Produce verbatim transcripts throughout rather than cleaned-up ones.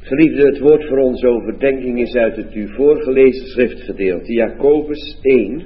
Geliefde, het woord voor onze overdenking is uit het u voorgelezen schriftgedeelte, Jacobus één.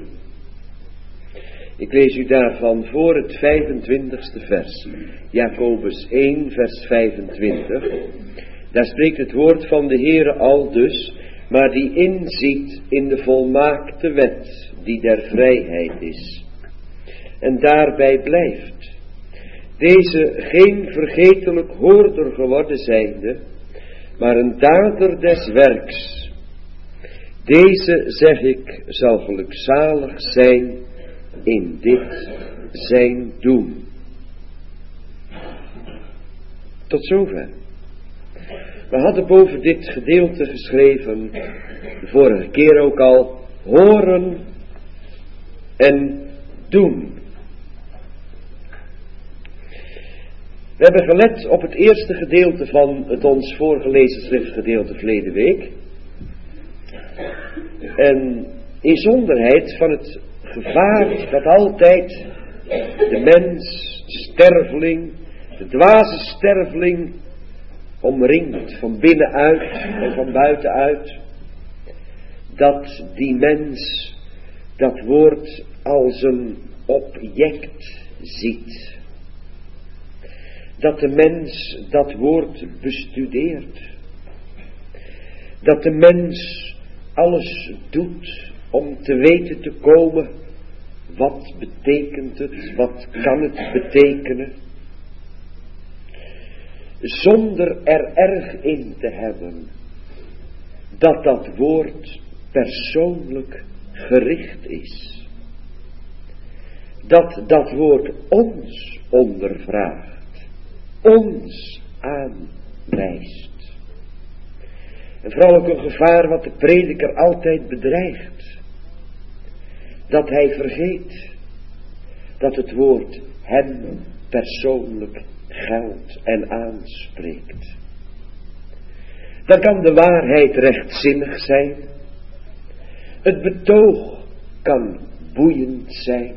Ik lees u daarvan voor het vijfentwintigste vers. Jacobus één, vers vijfentwintig. Daar spreekt het woord van de Heere aldus, maar die inziet in de volmaakte wet, die der vrijheid is. En daarbij blijft. Deze geen vergetelijk hoorder geworden zijnde, maar een dader des werks. Deze, zeg ik, zal gelukzalig zijn in dit zijn doen. Tot zover. We hadden boven dit gedeelte geschreven, de vorige keer ook al, horen en doen. We hebben gelet op het eerste gedeelte van het ons voorgelezen schriftgedeelte verleden week. En inzonderheid van het gevaar dat altijd de mens, sterveling, de dwaze sterveling omringt van binnenuit en van buitenuit. Dat die mens dat woord als een object ziet. Dat de mens dat woord bestudeert. Dat de mens alles doet om te weten te komen, wat betekent het, wat kan het betekenen. Zonder er erg in te hebben dat dat woord persoonlijk gericht is. Dat dat woord ons ondervraagt. Ons aanwijst. En vooral ook een gevaar wat de prediker altijd bedreigt. Dat hij vergeet dat het woord hem persoonlijk geldt en aanspreekt. Dan kan de waarheid rechtzinnig zijn. Het betoog kan boeiend zijn.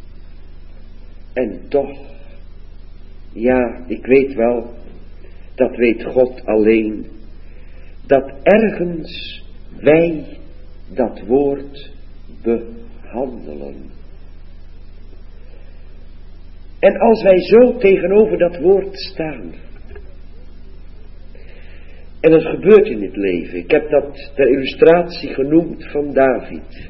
En toch, ja, ik weet wel, dat weet God alleen, dat ergens wij dat woord behandelen. En als wij zo tegenover dat woord staan, en het gebeurt in het leven, ik heb dat ter illustratie genoemd van David.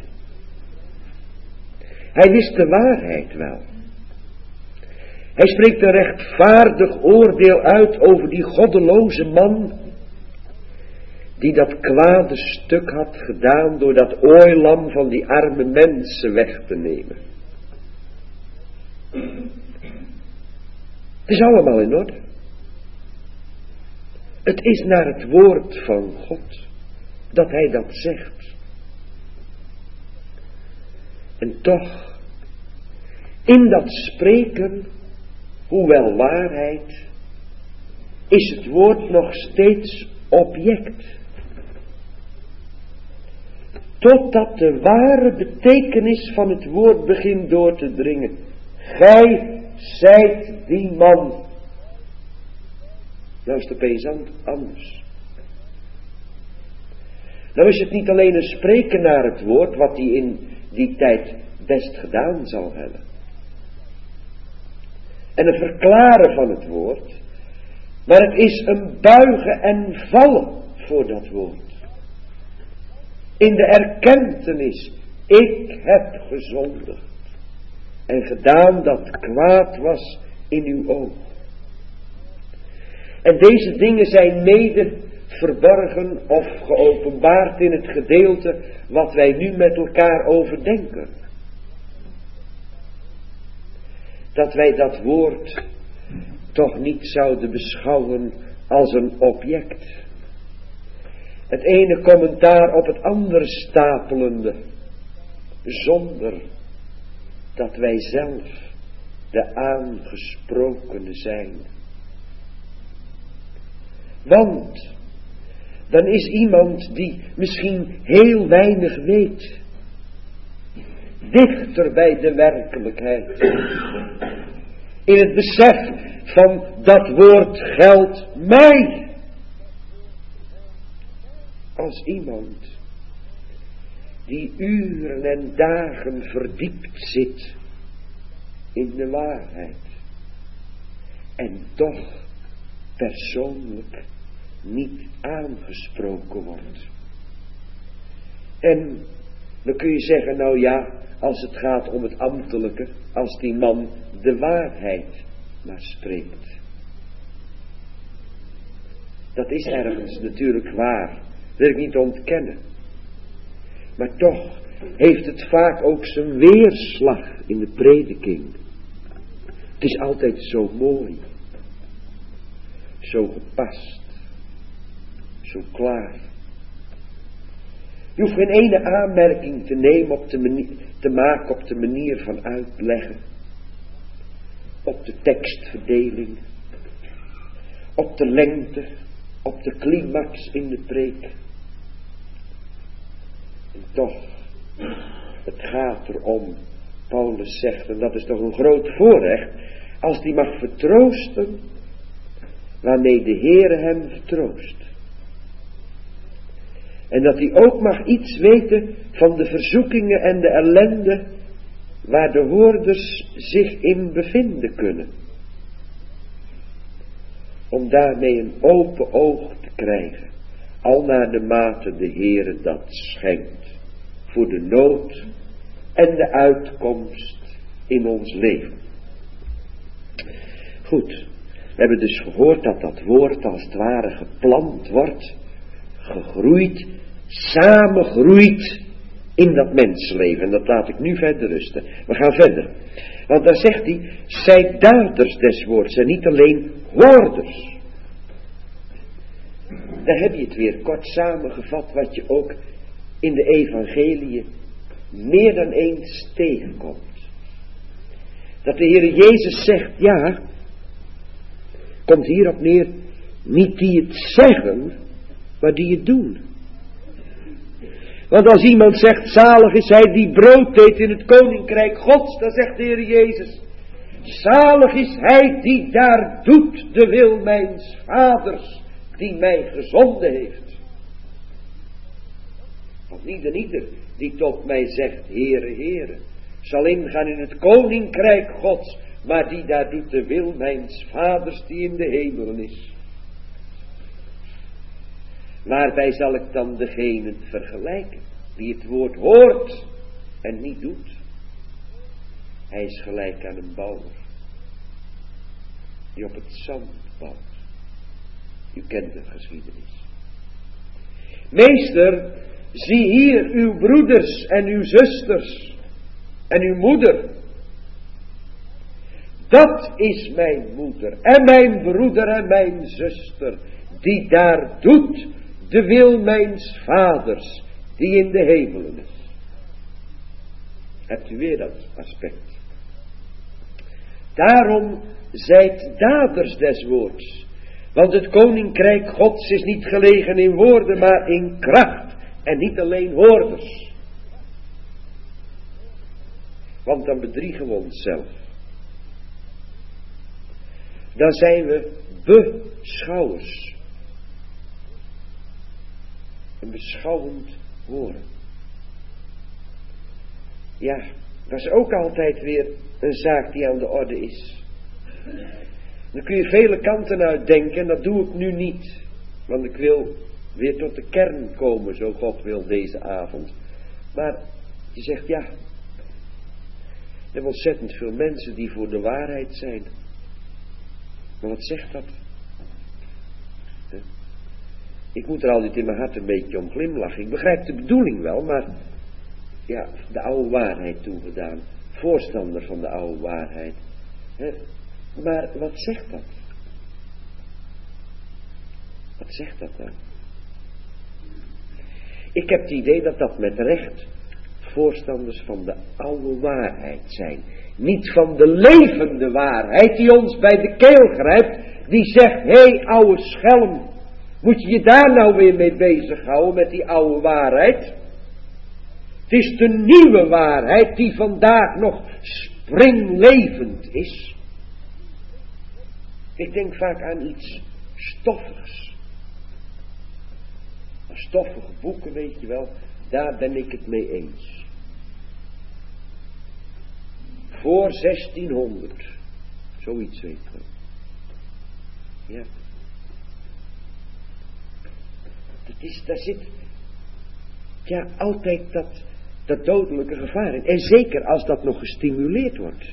Hij wist de waarheid wel. Hij spreekt een rechtvaardig oordeel uit over die goddeloze man, die dat kwade stuk had gedaan door dat ooilam van die arme mensen weg te nemen. Het is allemaal in orde. Het is naar het woord van God dat hij dat zegt. En toch, in dat spreken, hoewel waarheid, is het woord nog steeds object. Totdat de ware betekenis van het woord begint door te dringen. Gij zijt die man. Nou is het opeens anders. Nou is het niet alleen een spreken naar het woord, wat hij in die tijd best gedaan zal hebben. En een verklaren van het woord. Maar het is een buigen en vallen voor dat woord. In de erkentenis. Ik heb gezondigd. En gedaan dat kwaad was in uw oog. En deze dingen zijn mede verborgen of geopenbaard in het gedeelte wat wij nu met elkaar overdenken. Dat wij dat woord toch niet zouden beschouwen als een object. Het ene commentaar op het andere stapelende, zonder dat wij zelf de aangesprokene zijn. Want dan is iemand die misschien heel weinig weet, dichter bij de werkelijkheid. In het besef van dat woord geldt mij. als iemand die uren en dagen verdiept zit in de waarheid en toch persoonlijk niet aangesproken wordt. En dan kun je zeggen, nou ja, als het gaat om het ambtelijke, als die man de waarheid maar spreekt. Dat is ergens natuurlijk waar, wil ik niet ontkennen. Maar toch heeft het vaak ook zijn weerslag in de prediking. Het is altijd zo mooi, zo gepast, zo klaar. Je hoeft geen ene aanmerking te nemen op de manier, te maken op de manier van uitleggen, op de tekstverdeling, op de lengte, op de climax in de preek. En toch, het gaat erom, Paulus zegt, en dat is toch een groot voorrecht, als die mag vertroosten, waarmee de Heere hem vertroost. En dat hij ook mag iets weten van de verzoekingen en de ellende waar de hoorders zich in bevinden kunnen. Om daarmee een open oog te krijgen, al naar de mate de Heere dat schenkt, voor de nood en de uitkomst in ons leven. Goed, we hebben dus gehoord dat dat woord als het ware geplant wordt, gegroeid, samengroeit in dat mensenleven. En dat laat ik nu verder rusten. We gaan verder. Want dan zegt hij, zij daders des woords en niet alleen hoorders. Daar heb je het weer kort samengevat, wat je ook in de evangeliën meer dan eens tegenkomt. Dat de Heere Jezus zegt, ja, komt hierop neer, niet die het zeggen, maar die het doen. Want als iemand zegt, zalig is hij die brood eet in het koninkrijk Gods, dan zegt de Heer Jezus, zalig is hij die daar doet de wil mijns vaders, die mij gezonden heeft. Want niet en ieder die tot mij zegt, Heere, Heere, zal ingaan in het koninkrijk Gods, maar die daar doet de wil mijns vaders, die in de hemelen is. Waarbij zal ik dan degene vergelijken die het woord hoort en niet doet? Hij is gelijk aan een bouwer die op het zand bouwt. U kent de geschiedenis. Meester, zie hier uw broeders en uw zusters en uw moeder. Dat is mijn moeder en mijn broeder en mijn zuster, die daar doet de wil mijns vaders, die in de hemelen is. Hebt u weer dat aspect. Daarom zijt daders des woords. Want het koninkrijk Gods is niet gelegen in woorden, maar in kracht. En niet alleen hoorders. Want dan bedriegen we onszelf. Dan zijn we beschouwers. Een beschouwend horen. Ja, dat is ook altijd weer een zaak die aan de orde is. Dan kun je vele kanten uitdenken, en dat doe ik nu niet. Want ik wil weer tot de kern komen, zo God wil deze avond. Maar je zegt, ja, er zijn ontzettend veel mensen die voor de waarheid zijn. Maar wat zegt dat? Ik moet er altijd in mijn hart een beetje om glimlachen. Ik begrijp de bedoeling wel, maar ja, de oude waarheid toegedaan. Voorstander van de oude waarheid. Maar wat zegt dat? Wat zegt dat dan? Ik heb het idee dat dat met recht voorstanders van de oude waarheid zijn. Niet van de levende waarheid die ons bij de keel grijpt. Die zegt, hé hey, oude schelm, moet je je daar nou weer mee bezighouden met die oude waarheid? Het is de nieuwe waarheid die vandaag nog springlevend is. Ik denk vaak aan iets stoffigs. stoffige boeken, weet je wel, daar ben ik het mee eens. Voor zestienhonderd, zoiets weet ik wel. Ja. Dat is, daar zit, ja, altijd dat, dat dodelijke gevaar in. En zeker als dat nog gestimuleerd wordt.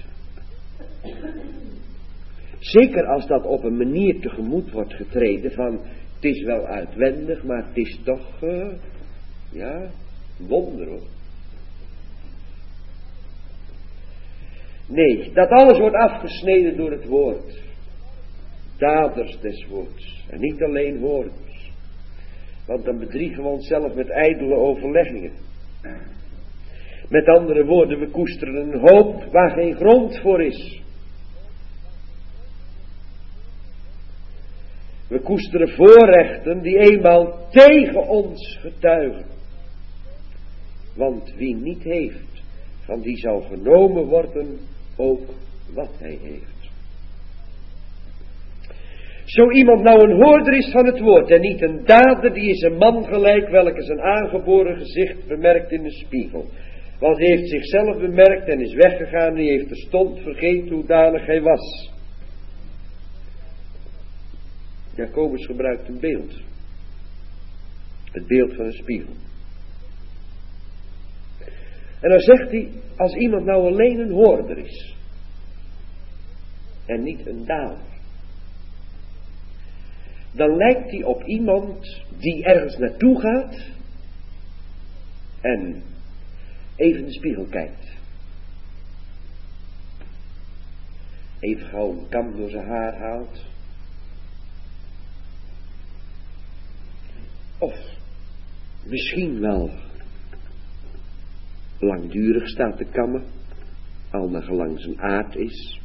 Zeker als dat op een manier tegemoet wordt getreden van, het is wel uitwendig, maar het is toch, uh, ja, wonder hoor. Nee, dat alles wordt afgesneden door het woord. Daders des woords. En niet alleen hoorders. Want dan bedriegen we onszelf met ijdele overleggingen. Met andere woorden, we koesteren een hoop waar geen grond voor is. We koesteren voorrechten die eenmaal tegen ons getuigen. Want wie niet heeft, van die zal genomen worden ook wat hij heeft. Zo iemand nou een hoorder is van het woord en niet een dader, die is een man gelijk welke zijn aangeboren gezicht bemerkt in de spiegel. Want hij heeft zichzelf bemerkt en is weggegaan en hij heeft terstond vergeten hoe danig hij was. Jacobus gebruikt een beeld. Het beeld van een spiegel. En dan zegt hij, als iemand nou alleen een hoorder is. En niet een dader. Dan lijkt hij op iemand die ergens naartoe gaat. En even in de spiegel kijkt. Even gauw een kam door zijn haar haalt. Of misschien wel langdurig staat te kammen, al naar gelang zijn aard is.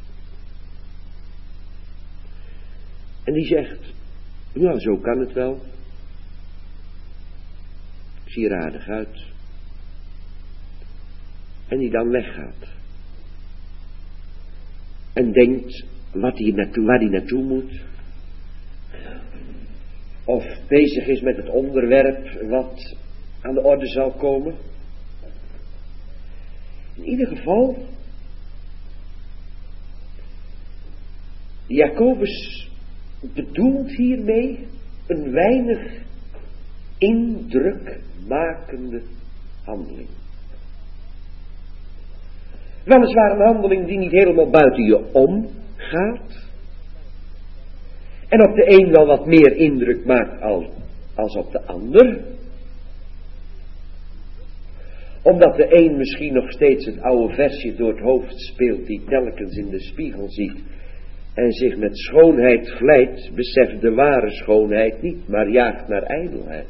En die zegt, nou zo kan het wel. Ik zie er aardig uit. En die dan weggaat. En denkt wat hij naartoe, waar hij naartoe moet. Of bezig is met het onderwerp wat aan de orde zal komen. In ieder geval, Jacobus bedoelt hiermee een weinig indrukmakende handeling. Weliswaar een handeling die niet helemaal buiten je omgaat. En op de een wel wat meer indruk maakt als op de ander. Omdat de een misschien nog steeds het oude versje door het hoofd speelt, die telkens in de spiegel ziet. En zich met schoonheid vlijt, beseft de ware schoonheid niet, maar jaagt naar ijdelheid.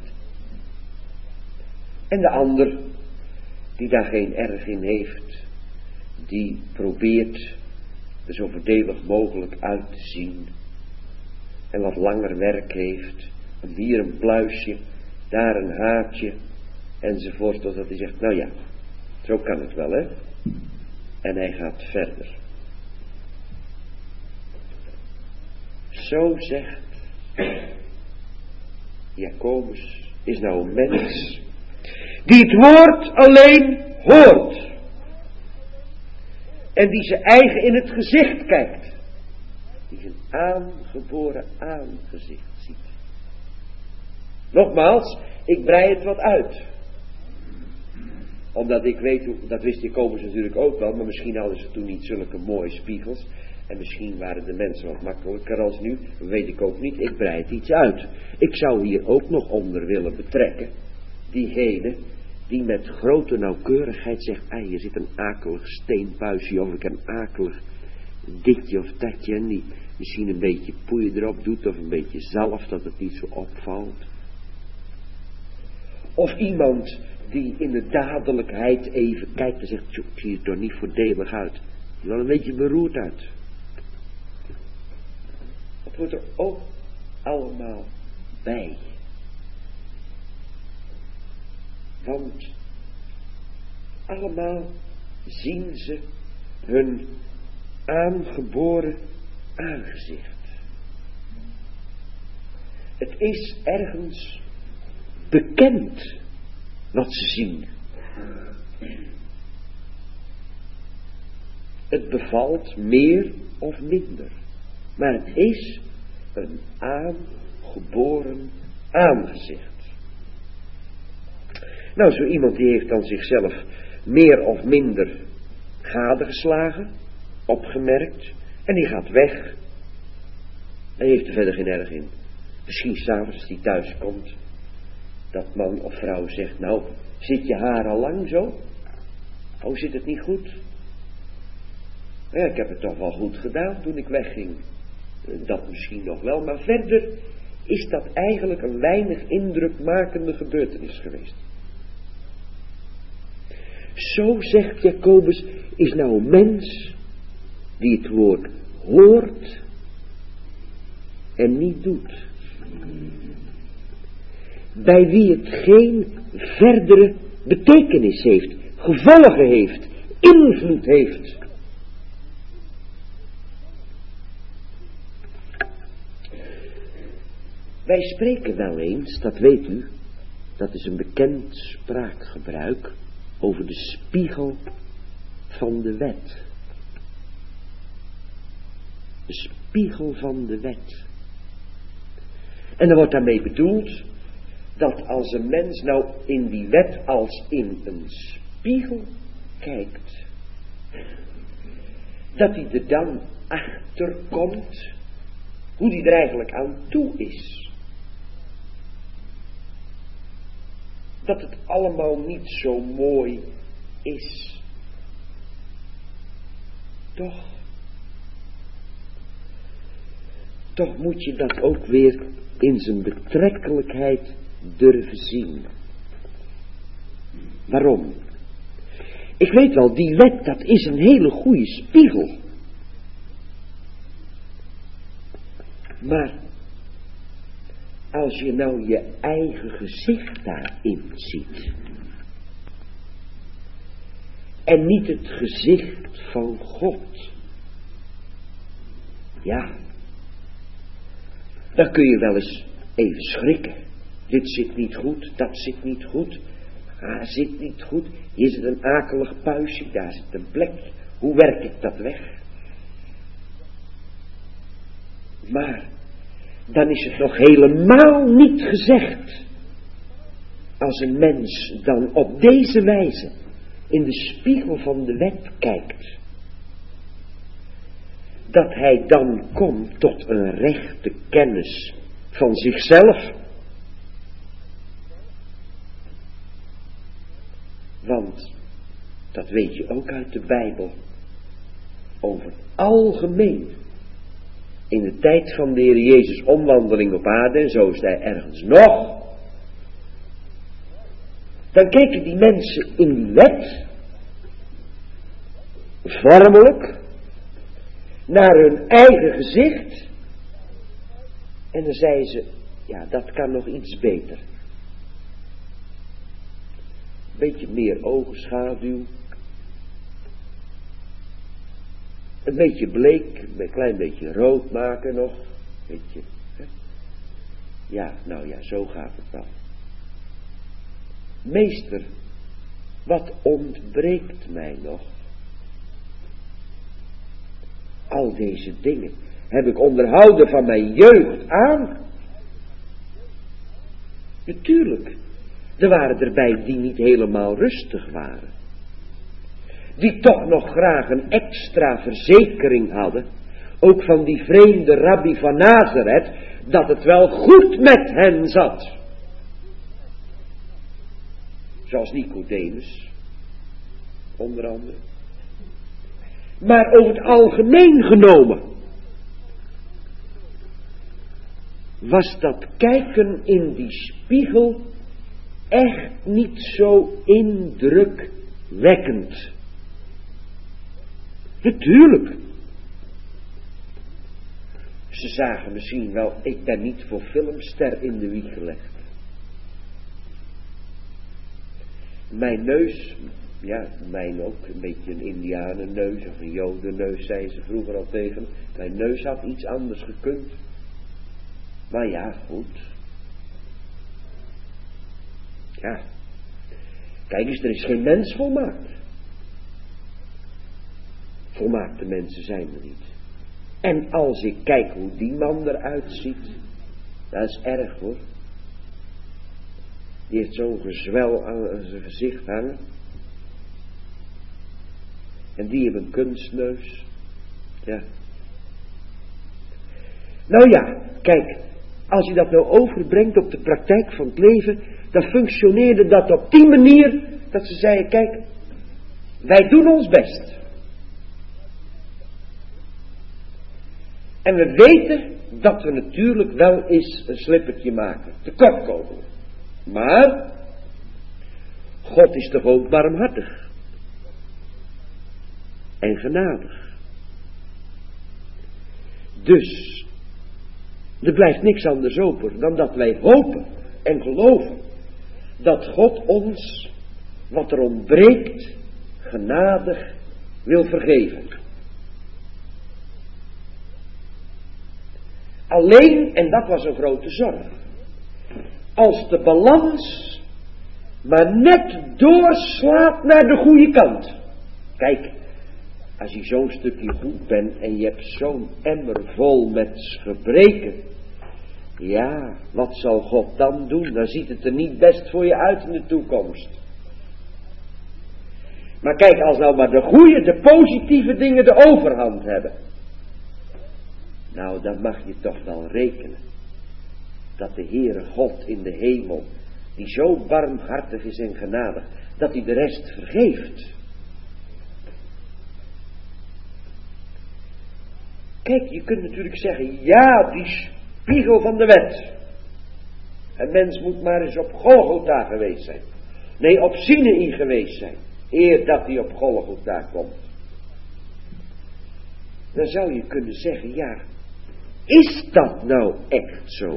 En de ander, die daar geen erg in heeft, die probeert er zo voordelig mogelijk uit te zien. En wat langer werk heeft. Hier een pluisje, daar een haartje, enzovoort. Totdat hij zegt, nou ja, zo kan het wel, hè. En hij gaat verder. Zo zegt Jacobus, is nou een mens die het woord alleen hoort. En die zijn eigen in het gezicht kijkt. Die zijn aangeboren aangezicht ziet. Nogmaals, ik brei het wat uit. Omdat ik weet, hoe, dat wist Jacobus natuurlijk ook wel, maar misschien hadden ze toen niet zulke mooie spiegels. En misschien waren de mensen wat makkelijker als nu, dat weet ik ook niet. Ik brei het iets uit. Ik zou hier ook nog onder willen betrekken diegene die met grote nauwkeurigheid zegt, ah, hier zit een akelig steenpuisje of ik een akelig ditje of datje en die misschien een beetje poeier erop doet of een beetje zalf dat het niet zo opvalt. Of iemand die in de dadelijkheid even kijkt en zegt, ik zie er toch niet voordelig uit. Het is wel een beetje beroerd uit. Dat hoort er ook allemaal bij. Want allemaal zien ze hun aangeboren aangezicht. Het is ergens bekend wat ze zien. Het bevalt meer of minder, maar het is een aangeboren aangezicht. Nou, zo iemand die heeft dan zichzelf meer of minder gadegeslagen, opgemerkt, en die gaat weg. En heeft er verder geen erg in. Misschien s'avonds als hij thuis komt, dat man of vrouw zegt, nou, zit je haar al lang zo? Oh, zit het niet goed? Ja, ik heb het toch wel goed gedaan toen ik wegging. Dat misschien nog wel, maar verder is dat eigenlijk een weinig indrukmakende gebeurtenis geweest. Zo, zegt Jacobus, is nou een mens die het woord hoort en niet doet. Bij wie het geen verdere betekenis heeft, gevolgen heeft, invloed heeft. Wij spreken wel eens, dat weet u, dat is een bekend spraakgebruik, over de spiegel van de wet. De spiegel van de wet. En er wordt daarmee bedoeld dat als een mens nou in die wet als in een spiegel kijkt, dat hij er dan achter komt hoe die er eigenlijk aan toe is. Dat het allemaal niet zo mooi is. Toch? Toch moet je dat ook weer in zijn betrekkelijkheid durven zien. Waarom? Ik weet wel, die wet, dat is een hele goede spiegel. Maar als je nou je eigen gezicht daarin ziet, en niet het gezicht van God, ja, dan kun je wel eens even schrikken. Dit zit niet goed, dat zit niet goed, ah, zit niet goed, hier zit een akelig puistje, daar zit een plekje, hoe werk ik dat weg? Maar dan is het nog helemaal niet gezegd, als een mens dan op deze wijze in de spiegel van de wet kijkt, dat hij dan komt tot een rechte kennis van zichzelf. Want, dat weet je ook uit de Bijbel, over het algemeen, in de tijd van de Heer Jezus' omwandeling op aarde, en zo is hij ergens nog, dan keken die mensen in die wet, vormelijk, naar hun eigen gezicht, en dan zeiden ze, ja, dat kan nog iets beter. Een beetje meer ogenschaduw, een beetje bleek, een klein beetje rood maken nog, beetje, hè? Ja, nou ja, zo gaat het wel. Meester, wat ontbreekt mij nog? Al deze dingen heb ik onderhouden van mijn jeugd aan. Natuurlijk, er waren erbij die niet helemaal rustig waren. Die toch nog graag een extra verzekering hadden, ook van die vreemde rabbi van Nazareth, dat het wel goed met hen zat. Zoals Nicodemus, onder andere. Maar over het algemeen genomen was dat kijken in die spiegel echt niet zo indrukwekkend. Natuurlijk. Ze zagen misschien wel, ik ben niet voor filmster in de wieg gelegd. Mijn neus, ja, mijn ook, een beetje een indianenneus of een jodenneus, zei ze vroeger al tegen me. Mijn neus had iets anders gekund. Maar ja, goed. Ja. Kijk eens, er is geen mens volmaakt. Volmaakte mensen zijn er niet. En als ik kijk hoe die man eruit ziet, dat is erg hoor. Die heeft zo'n gezwel aan zijn gezicht hangen. En die heeft een kunstneus. Ja. Nou ja, kijk, als je dat nou overbrengt op de praktijk van het leven, dan functioneerde dat op die manier dat ze zeiden, kijk, wij doen ons best. En we weten dat we natuurlijk wel eens een slippertje maken, tekort komen. Maar God is toch ook barmhartig en genadig. Dus er blijft niks anders over dan dat wij hopen en geloven dat God ons wat er ontbreekt genadig wil vergeven. Alleen, en dat was een grote zorg, als de balans maar net doorslaat naar de goede kant. Kijk, als je zo'n stukje goed bent en je hebt zo'n emmer vol met gebreken, ja, wat zal God dan doen? Dan ziet het er niet best voor je uit in de toekomst. Maar kijk, als nou maar de goede, de positieve dingen de overhand hebben, nou, dan mag je toch wel rekenen dat de Heere God in de hemel, die zo barmhartig is en genadig, dat hij de rest vergeeft. Kijk, je kunt natuurlijk zeggen, ja, die spiegel van de wet. Een mens moet maar eens op Golgotha geweest zijn. Nee, op Sinai geweest zijn, eer dat hij op Golgotha komt. Dan zou je kunnen zeggen, ja, is dat nou echt zo?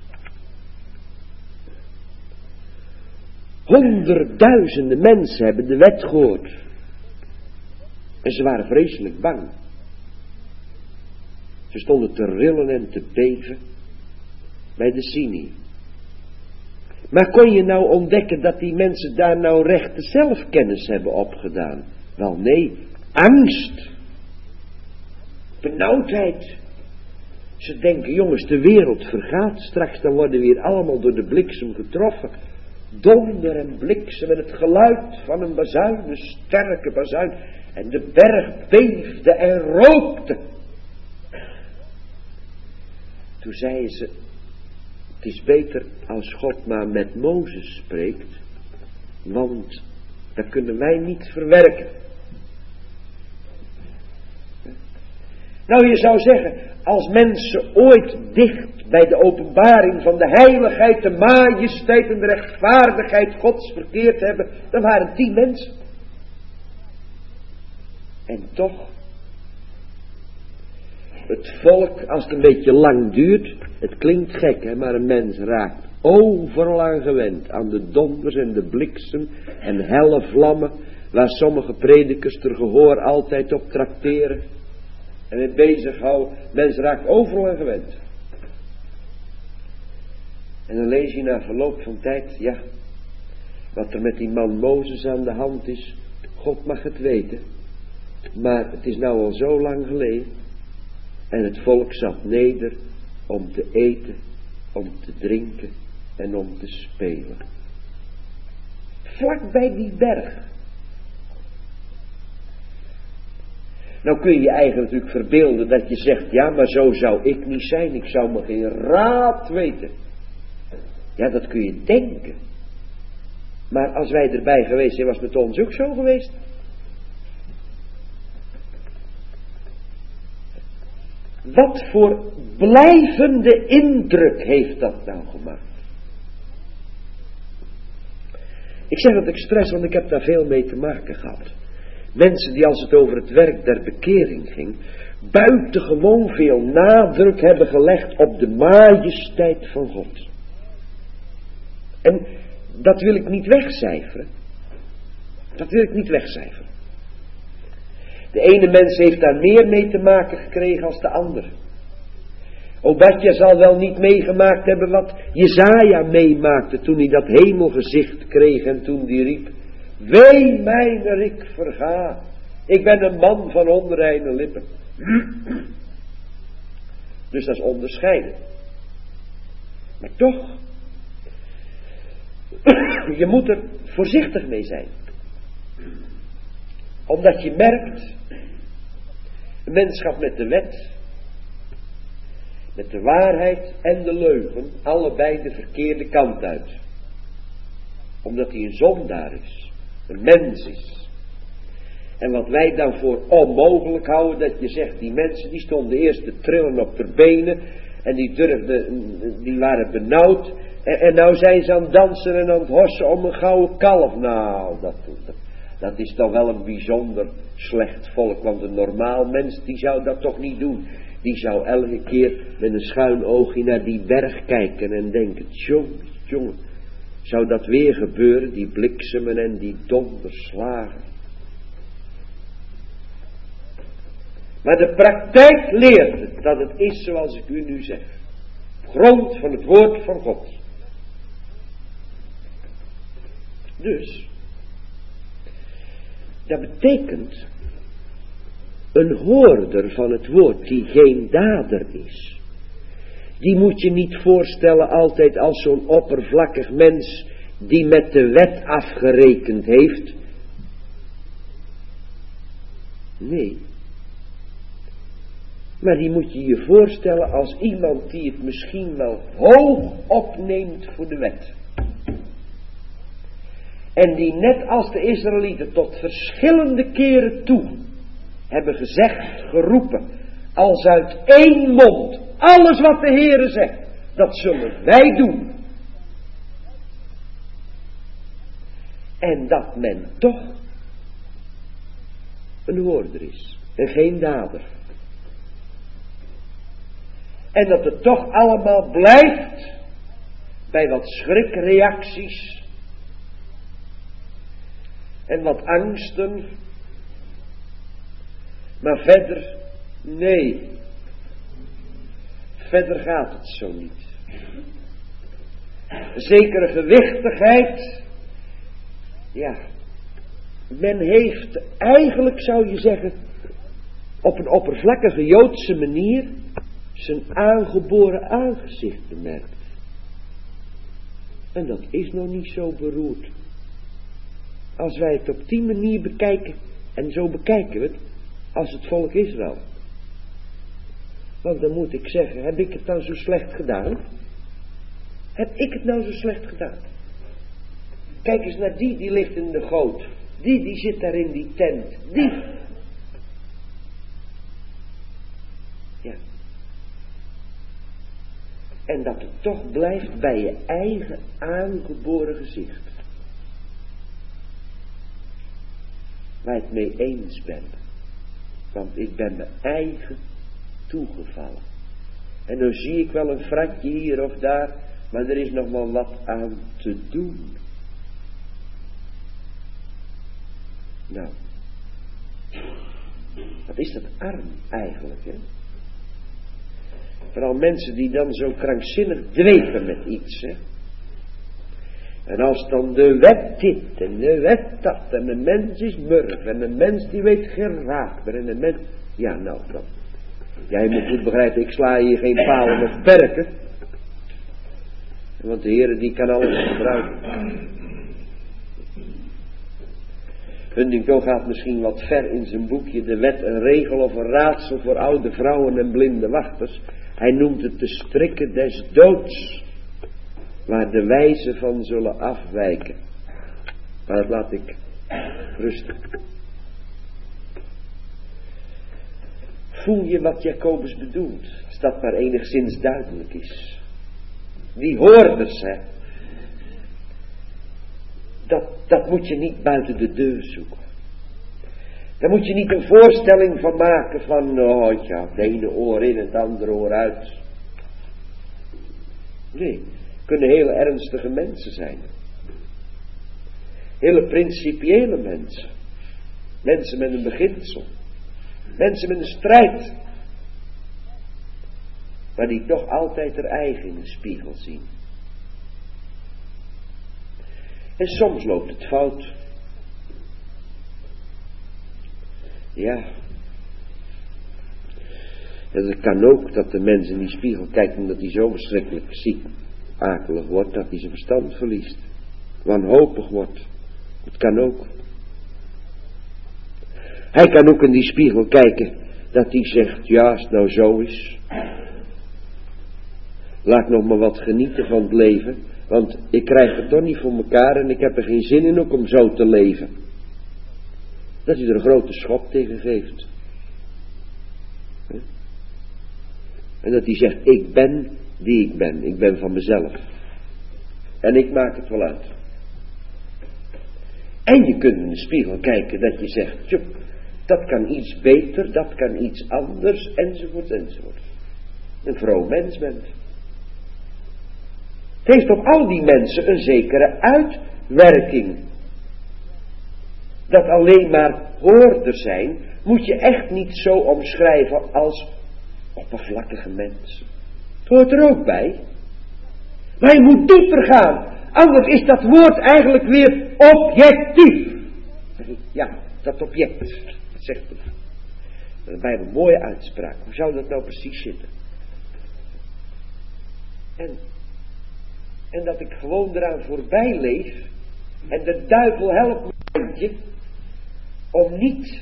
Honderdduizenden mensen hebben de wet gehoord. En ze waren vreselijk bang. Ze stonden te rillen en te beven bij de Sinai. Maar kon je nou ontdekken dat die mensen daar nou rechte zelfkennis hebben opgedaan? Wel nee, angst. Benauwdheid. Ze denken, jongens, de wereld vergaat. Straks dan worden we hier allemaal door de bliksem getroffen. Donder en bliksem en het geluid van een bazuin, een sterke bazuin. En de berg beefde en rookte. Toen zeiden ze, het is beter als God maar met Mozes spreekt, want dat kunnen wij niet verwerken. Nou, je zou zeggen, als mensen ooit dicht bij de openbaring van de heiligheid, de majesteit en de rechtvaardigheid Gods verkeerd hebben, dan waren tien mensen. En toch, het volk, als het een beetje lang duurt, het klinkt gek, hè, maar een mens raakt overal aan gewend, aan de donders en de bliksem en helle vlammen, waar sommige predikers er gehoor altijd op trakteren en het bezighouden. Mens raakt overal aan gewend. En dan lees je na verloop van tijd, ja, wat er met die man Mozes aan de hand is, God mag het weten, maar het is nou al zo lang geleden. En het volk zat neder om te eten, om te drinken en om te spelen. Vlak bij die berg. Nou kun je je eigen natuurlijk verbeelden dat je zegt, ja, maar zo zou ik niet zijn. Ik zou me geen raad weten. Ja, dat kun je denken. Maar als wij erbij geweest zijn, was het met ons ook zo geweest. Wat voor blijvende indruk heeft dat nou gemaakt? Ik zeg dat expres, want ik heb daar veel mee te maken gehad. Mensen die, als het over het werk der bekering ging, buitengewoon veel nadruk hebben gelegd op de majesteit van God. En dat wil ik niet wegcijferen. Dat wil ik niet wegcijferen. De ene mens heeft daar meer mee te maken gekregen als de andere. Obadja zal wel niet meegemaakt hebben wat Jesaja meemaakte toen hij dat hemelgezicht kreeg en toen die riep: wee mijner, ik verga. Ik ben een man van onreine lippen. Dus dat is onderscheiden. Maar toch, je moet er voorzichtig mee zijn. Omdat je merkt, een mens gaat met de wet, met de waarheid en de leugen, allebei de verkeerde kant uit. Omdat hij een zondaar is, een mens is. En wat wij dan voor onmogelijk houden, dat je zegt, die mensen die stonden eerst te trillen op de benen, en die durfden, die waren benauwd, en, en nou zijn ze aan het dansen en aan het hossen om een gouden kalf. Nou, dat, dat, dat is dan wel een bijzonder slecht volk, want een normaal mens, die zou dat toch niet doen. Die zou elke keer met een schuin oogje naar die berg kijken en denken, jongen, jongen, zou dat weer gebeuren, die bliksemen en die donderslagen. Maar de praktijk leert het, dat het is zoals ik u nu zeg. Op grond van het woord van God. Dus, dat betekent, een hoorder van het woord die geen dader is, die moet je niet voorstellen altijd als zo'n oppervlakkig mens die met de wet afgerekend heeft. Nee. Maar die moet je je voorstellen als iemand die het misschien wel hoog opneemt voor de wet. En die net als de Israëlieten tot verschillende keren toe hebben gezegd, geroepen, als uit één mond, alles wat de Heere zegt, dat zullen wij doen. En dat men toch een hoorder is en geen dader. En dat het toch allemaal blijft bij wat schrikreacties en wat angsten. Maar verder, nee, verder gaat het zo niet. Een zekere gewichtigheid, ja, men heeft eigenlijk, zou je zeggen, op een oppervlakkige Joodse manier zijn aangeboren aangezicht bemerkt. En dat is nog niet zo beroerd. Als wij het op die manier bekijken, en zo bekijken we het, als het volk Israël. Want dan moet ik zeggen, heb ik het nou zo slecht gedaan? Heb ik het nou zo slecht gedaan? Kijk eens naar die, die ligt in de goot. Die, die zit daar in die tent. Die. Ja. En dat het toch blijft bij je eigen aangeboren gezicht. Waar ik het mee eens ben. Want ik ben mijn eigen toegevallen. En dan zie ik wel een fratje hier of daar, maar er is nog wel wat aan te doen. Nou, wat is dat arm eigenlijk, hè? Vooral mensen die dan zo krankzinnig dwepen met iets, hè? En als dan de wet dit en de wet dat en een mens is murf en een mens die weet geen raad meer en een mens... Ja, nou dan. Jij moet goed begrijpen, ik sla hier geen palen of perken. Want de Heere die kan alles gebruiken. Huntington gaat misschien wat ver in zijn boekje de wet een regel of een raadsel voor oude vrouwen en blinde wachters. Hij noemt het de strikken des doods, waar de wijzen van zullen afwijken. Maar dat laat ik rusten. Voel je wat Jacobus bedoelt, als dat maar enigszins duidelijk is. Die hoorders, hè. Dat, dat moet je niet buiten de deur zoeken. Daar moet je niet een voorstelling van maken van, oh ja, het ene oor in, het andere oor uit. Nee, het kunnen hele ernstige mensen zijn. Hele principiële mensen. Mensen met een beginsel. Mensen met een strijd. maar die toch altijd haar eigen in de spiegel zien. En soms loopt het fout. Ja. En het kan ook dat de mens in die spiegel kijkt omdat hij zo verschrikkelijk ziek, akelig wordt, dat hij zijn verstand verliest. Wanhopig wordt. Het kan ook. Hij kan ook in die spiegel kijken dat hij zegt, ja, als het nou zo is, laat nog maar wat genieten van het leven, want ik krijg het toch niet voor elkaar en ik heb er geen zin in ook om zo te leven. Dat hij er een grote schop tegen geeft. En dat hij zegt, ik ben die ik ben, ik ben van mezelf. En ik maak het wel uit. En je kunt in de spiegel kijken dat je zegt, tjoh, dat kan iets beter, dat kan iets anders, enzovoort, enzovoort. Een vroom mens bent. Het heeft op al die mensen een zekere uitwerking. Dat alleen maar hoorder zijn, moet je echt niet zo omschrijven als oppervlakkige mensen. Het hoort er ook bij. Maar je moet dieper gaan. Anders is dat woord eigenlijk weer objectief. Ja, dat object. Dat zegt het. Dat is bij een mooie uitspraak. Hoe zou dat nou precies zitten? En, en dat ik gewoon eraan voorbij leef. En de duivel helpt me een beetje om niet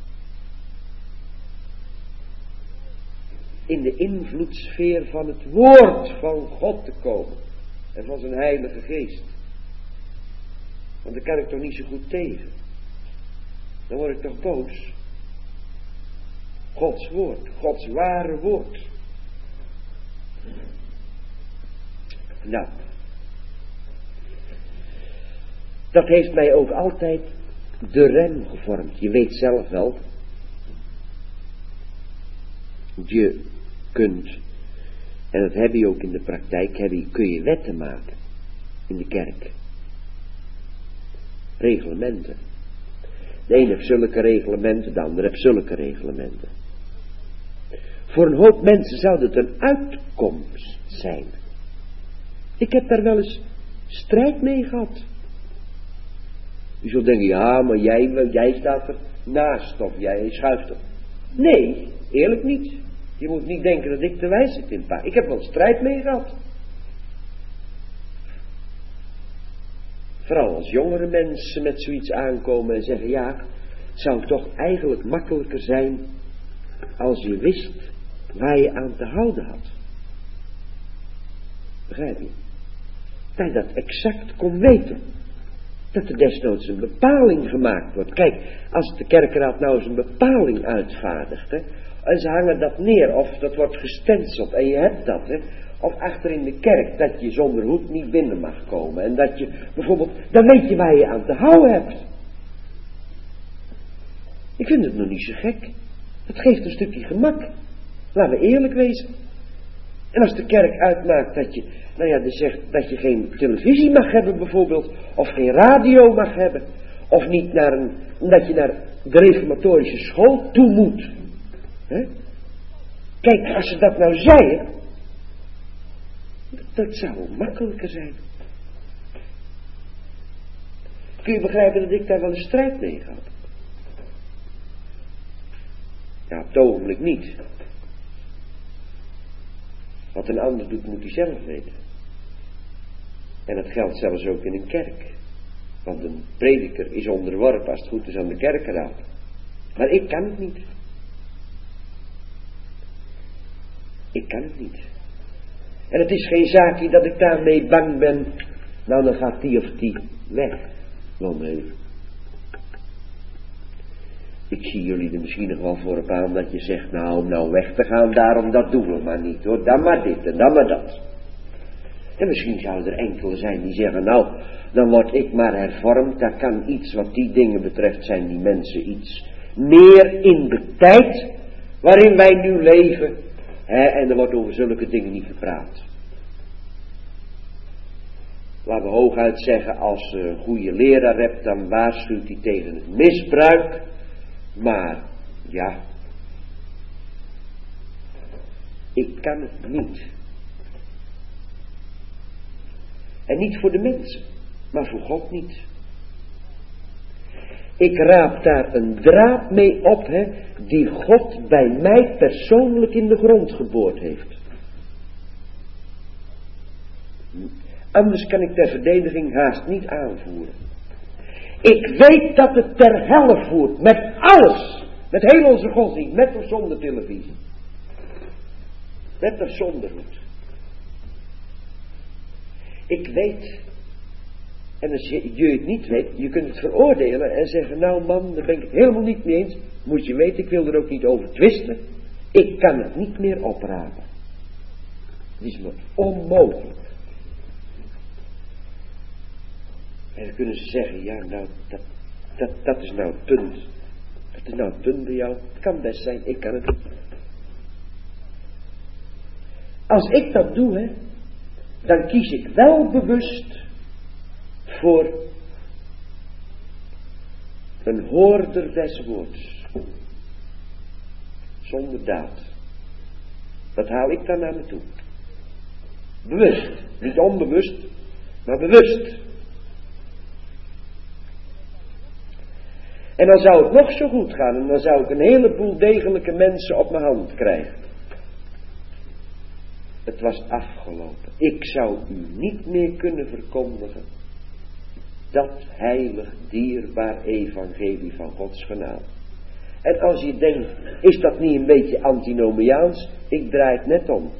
in de invloedssfeer van het woord van God te komen. En van zijn heilige geest. Want daar kan ik toch niet zo goed tegen. Dan word ik toch boos. Gods woord. Gods ware woord. Nou. Dat heeft mij ook altijd de rem gevormd. Je weet zelf wel. Je kunt, en dat heb je ook in de praktijk, heb je, kun je wetten maken. In de kerk. Reglementen. De een heeft zulke reglementen, de ander heeft zulke reglementen. Voor een hoop mensen zou het een uitkomst zijn. Ik heb daar wel eens strijd mee gehad. U zult denken, ja, maar jij, jij staat er naast of jij schuift op. Nee, eerlijk niet. Je moet niet denken dat ik te wijs zit in het paard. Ik heb wel strijd mee gehad. Vooral als jongere mensen met zoiets aankomen en zeggen, ja, het zou toch eigenlijk makkelijker zijn als je wist waar je aan te houden had. Begrijp je? Dat je dat exact kon weten. Dat er desnoods een bepaling gemaakt wordt. Kijk, als de kerkraad nou eens een bepaling uitvaardigt, hè, en ze hangen dat neer, of dat wordt gestenceld, en je hebt dat, hè, of achter in de kerk, dat je zonder hoed niet binnen mag komen, en dat je, bijvoorbeeld, dan weet je waar je aan te houden hebt. Ik vind het nog niet zo gek. Het geeft een stukje gemak. Laten we eerlijk wezen. En als de kerk uitmaakt dat je, nou ja, die zegt dat je geen televisie mag hebben bijvoorbeeld, of geen radio mag hebben, of niet naar een, dat je naar de reformatorische school toe moet. He? Kijk, als ze dat nou zeiden, dat zou makkelijker zijn. Kun je begrijpen dat ik daar wel een strijd mee had? Ja, op het ogenblik niet. Wat een ander doet, moet hij zelf weten. En dat geldt zelfs ook in een kerk. Want een prediker is onderworpen als het goed is aan de kerkenraad. Maar ik kan het niet. Ik kan het niet. En het is geen zaakje dat ik daarmee bang ben. Nou, dan gaat die of die weg. Wel even. Ik zie jullie er misschien nog wel voor op aan dat je zegt, nou, om nou weg te gaan, daarom dat doen we maar niet hoor. Dan maar dit en dan maar dat. En misschien zouden er enkele zijn die zeggen, nou, dan word ik maar hervormd. Daar kan iets wat die dingen betreft, zijn die mensen iets meer in de tijd waarin wij nu leven. Hè, en er wordt over zulke dingen niet gepraat. Laten we hooguit zeggen, als je een goede leraar hebt, dan waarschuwt hij tegen het misbruik. Maar, ja. Ik kan het niet. En niet voor de mensen, maar voor God niet. Ik raap daar een draad mee op, hè, die God bij mij persoonlijk in de grond geboord heeft. Anders kan ik ter verdediging haast niet aanvoeren. Ik weet dat het ter helle voert, met alles. Met heel onze godsdienst, met of zonder televisie. Met of zonder goed. Ik weet, en als je, je het niet weet, je kunt het veroordelen en zeggen, nou man, daar ben ik het helemaal niet mee eens. Moet je weten, ik wil er ook niet over twisten. Ik kan het niet meer oprapen. Het is me onmogelijk. En dan kunnen ze zeggen, ja nou, dat, dat, dat is nou het punt. Dat is nou het punt bij jou. Het kan best zijn, ik kan het niet. Als ik dat doe, hè, dan kies ik wel bewust voor een hoorder des woords. Zonder daad. Dat haal ik dan naar me toe. Bewust. Niet onbewust, maar bewust. En dan zou het nog zo goed gaan en dan zou ik een heleboel degelijke mensen op mijn hand krijgen. Het was afgelopen. Ik zou u niet meer kunnen verkondigen dat heilig, dierbaar evangelie van Gods genade. En als je denkt, is dat niet een beetje antinomiaans? Ik draai het net om.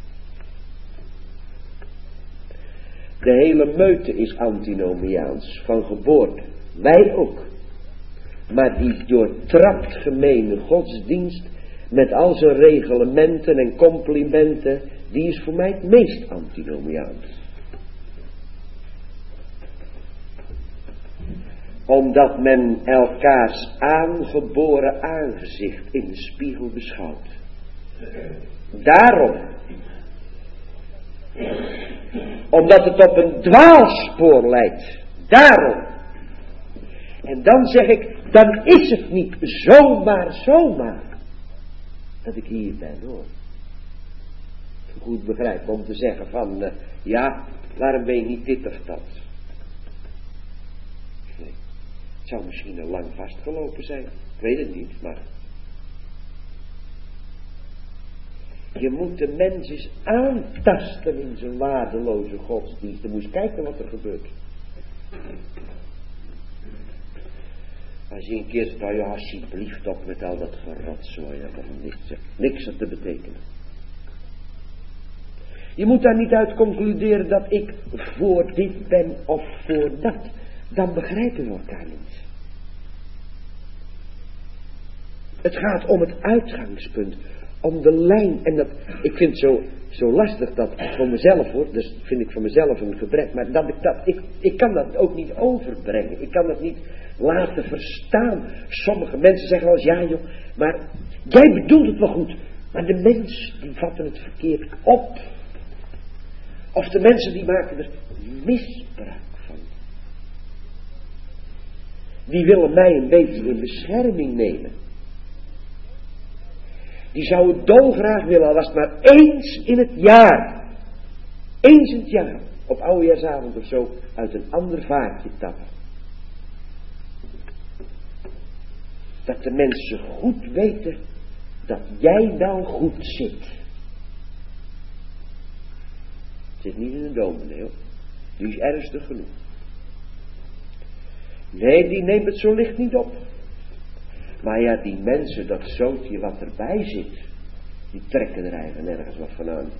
De hele meute is antinomiaans, van geboorte. Wij ook. Maar die doortrapt gemene godsdienst met al zijn reglementen en complimenten, die is voor mij het meest antinomiaans. Omdat men elkaars aangeboren aangezicht in de spiegel beschouwt. Daarom. Omdat het op een dwaalspoor leidt. Daarom. En dan zeg ik, dan is het niet zomaar, zomaar dat ik hier ben, hoor. Goed begrijp om te zeggen van, uh, ja, waarom ben je niet dit of dat? Nee, het zou misschien al lang vastgelopen zijn. Ik weet het niet, maar je moet de mens eens aantasten in zijn waardeloze godsdienst. Dan moet je kijken wat er gebeurt. Als je een keer zegt, nou ja, alsjeblieft op met al dat gerotzooi, dat heeft niks, niks aan te betekenen. Je moet daar niet uit concluderen dat ik voor dit ben of voor dat. Dan begrijpen we elkaar niet. Het gaat om het uitgangspunt, om de lijn. En dat, ik vind het zo, zo lastig dat voor mezelf hoor, dus vind ik voor mezelf een gebrek. Maar dat ik, dat, ik, ik kan dat ook niet overbrengen. Ik kan dat niet laten verstaan. Sommige mensen zeggen wel eens, ja joh, maar jij bedoelt het wel goed. Maar de mens, die vatten het verkeerd op. Of de mensen die maken er misbruik van. Die willen mij een beetje in bescherming nemen. Die zouden dolgraag willen, al was het maar eens in het jaar. Eens in het jaar. Op oudejaarsavond of zo. Uit een ander vaartje tappen. Dat de mensen goed weten. Dat jij nou goed zit. Zit niet in een dominee hoor. Die is ernstig genoeg. Nee, die neemt het zo licht niet op. Maar ja, die mensen, dat zootje wat erbij zit, die trekken er eigenlijk nergens wat van aan.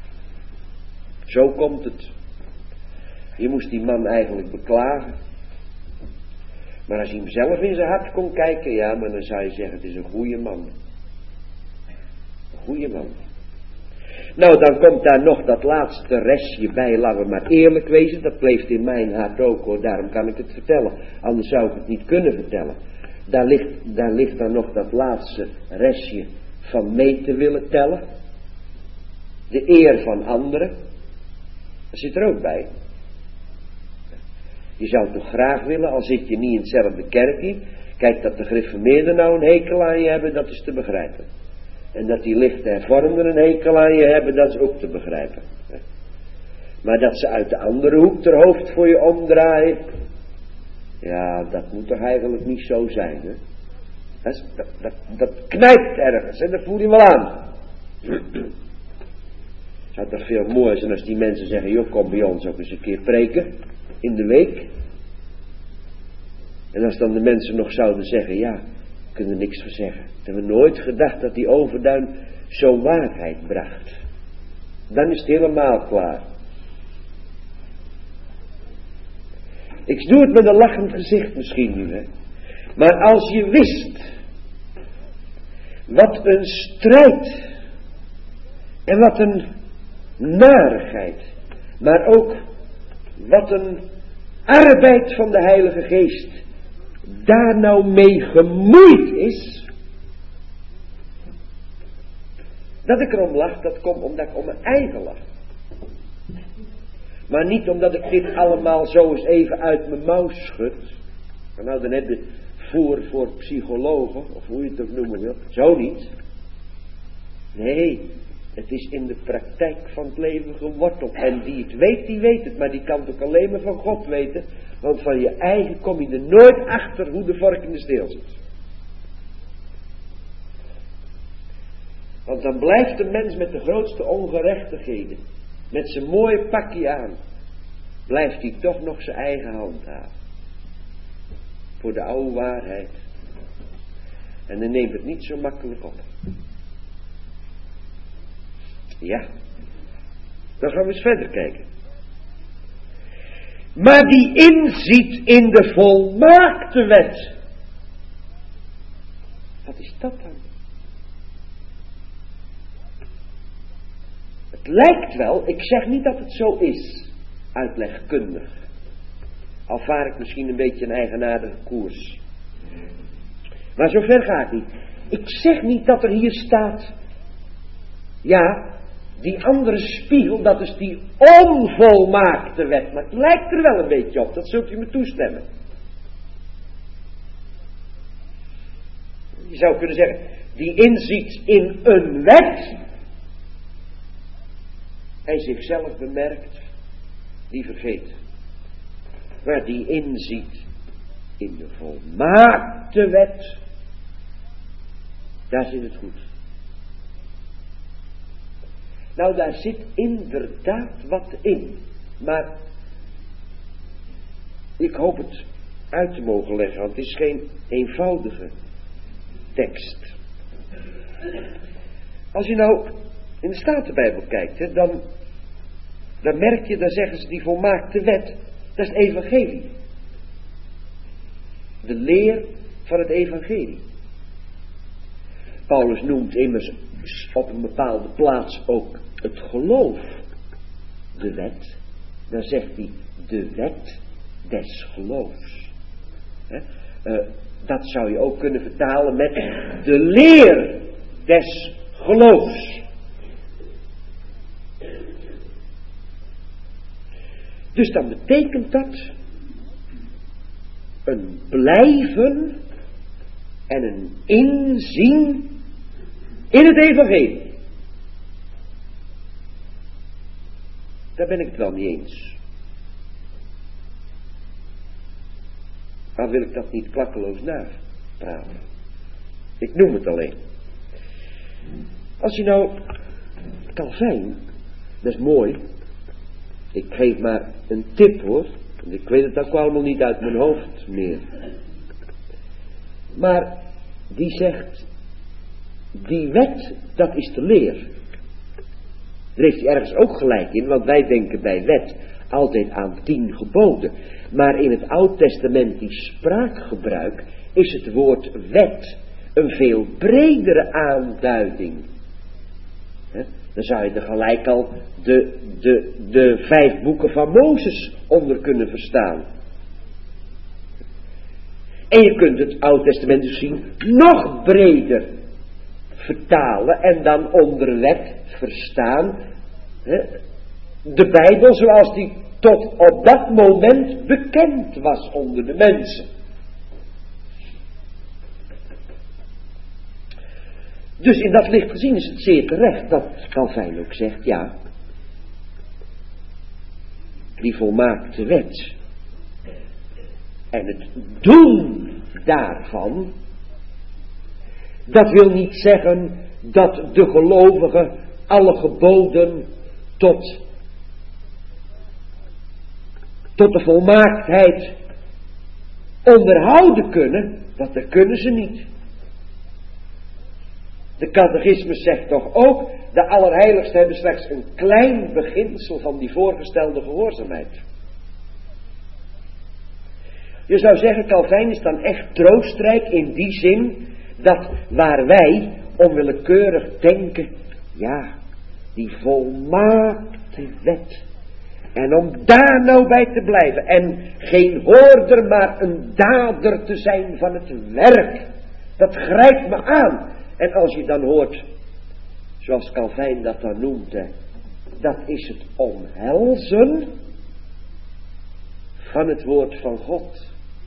Zo komt het. Je moest die man eigenlijk beklagen. Maar als hij hem zelf in zijn hart kon kijken, ja, maar dan zou je zeggen, het is een goede man. Een goede man. Nou, dan komt daar nog dat laatste restje bij, laten we maar eerlijk wezen. Dat leeft in mijn hart ook hoor, daarom kan ik het vertellen. Anders zou ik het niet kunnen vertellen. Daar ligt, daar ligt dan nog dat laatste restje van mee te willen tellen. De eer van anderen. Dat zit er ook bij. Je zou toch graag willen, al zit je niet in hetzelfde kerkje. Kijk, dat de gereformeerden nou een hekel aan je hebben, dat is te begrijpen. En dat die lichte hervormden een hekel aan je hebben, dat is ook te begrijpen. Maar dat ze uit de andere hoek ter hoofd voor je omdraaien, ja, dat moet toch eigenlijk niet zo zijn, hè? Dat, is, dat, dat, dat knijpt ergens, en dat voel je wel aan. Het zou toch veel mooier zijn als die mensen zeggen, joh, kom bij ons ook eens een keer preken, in de week. En als dan de mensen nog zouden zeggen, ja, we kunnen er niks voor zeggen. We hebben nooit gedacht dat die Overduin zo'n waarheid bracht. Dan is het helemaal klaar. Ik doe het met een lachend gezicht misschien nu, hè. Maar als je wist wat een strijd en wat een narigheid, maar ook wat een arbeid van de Heilige Geest daar nou mee gemoeid is, dat ik erom lach, dat komt omdat ik om mijn eigen lach. Maar niet omdat ik dit allemaal zo eens even uit mijn mouw schud. Nou, dan heb je voer voor psychologen, of hoe je het ook noemen wil. Zo niet. Nee, het is in de praktijk van het leven geworteld. En die het weet, die weet het. Maar die kan het ook alleen maar van God weten. Want van je eigen kom je er nooit achter hoe de vork in de steel zit. Want dan blijft de mens met de grootste ongerechtigheden, met zijn mooie pakje aan, blijft hij toch nog zijn eigen hand houden. Voor de oude waarheid. En dan neemt het niet zo makkelijk op. Ja. Dan gaan we eens verder kijken. Maar die inziet in de volmaakte wet. Wat is dat dan? Het lijkt wel, ik zeg niet dat het zo is, uitlegkundig. Al vaar ik misschien een beetje een eigenaardige koers. Maar zover ga ik niet. Ik zeg niet dat er hier staat, ja, die andere spiegel, dat is die onvolmaakte wet. Maar het lijkt er wel een beetje op, dat zult u me toestemmen. Je zou kunnen zeggen, die inziet in een wet, hij zichzelf bemerkt, die vergeet. Maar die inziet in de volmaakte wet, daar zit het goed. Nou, daar zit inderdaad wat in. Maar ik hoop het uit te mogen leggen, want het is geen eenvoudige tekst. Als je nou in de Statenbijbel kijkt, hè, dan, dan merk je, dan zeggen ze die volmaakte wet, dat is het evangelie. De leer van het evangelie. Paulus noemt immers op een bepaalde plaats ook het geloof de wet. Dan zegt hij de wet des geloofs. He? Uh, dat zou je ook kunnen vertalen met de leer des geloofs. Dus dan betekent dat een blijven en een inzien in het evangelie. Daar ben ik het wel niet eens. Maar wil ik dat niet klakkeloos napraten. Ik noem het alleen. Als je nou Calvijn, dat is mooi. Ik geef maar een tip hoor. Want ik weet het ook allemaal niet uit mijn hoofd meer. Maar die zegt, die wet, dat is de leer. Daar heeft hij ergens ook gelijk in, want wij denken bij wet altijd aan tien geboden. Maar in het Oud Testament, die spraakgebruik, is het woord wet een veel bredere aanduiding. He? Dan zou je er gelijk al de, de, de vijf boeken van Mozes onder kunnen verstaan. En je kunt het Oud Testament dus zien nog breder vertalen en dan onder wet verstaan. Hè, de Bijbel zoals die tot op dat moment bekend was onder de mensen. Dus in dat licht gezien is het zeer terecht dat Calvijn ook zegt, ja, die volmaakte wet en het doen daarvan, dat wil niet zeggen dat de gelovigen alle geboden tot, tot de volmaaktheid onderhouden kunnen, want dat kunnen ze niet. De catechismus zegt toch ook, de allerheiligsten hebben slechts een klein beginsel van die voorgestelde gehoorzaamheid. Je zou zeggen, Calvijn is dan echt troostrijk in die zin, dat waar wij onwillekeurig denken, ja, die volmaakte wet. En om daar nou bij te blijven en geen hoorder maar een dader te zijn van het werk, dat grijpt me aan. En als je dan hoort, zoals Calvijn dat dan noemt, hè, dat is het omhelzen van het woord van God.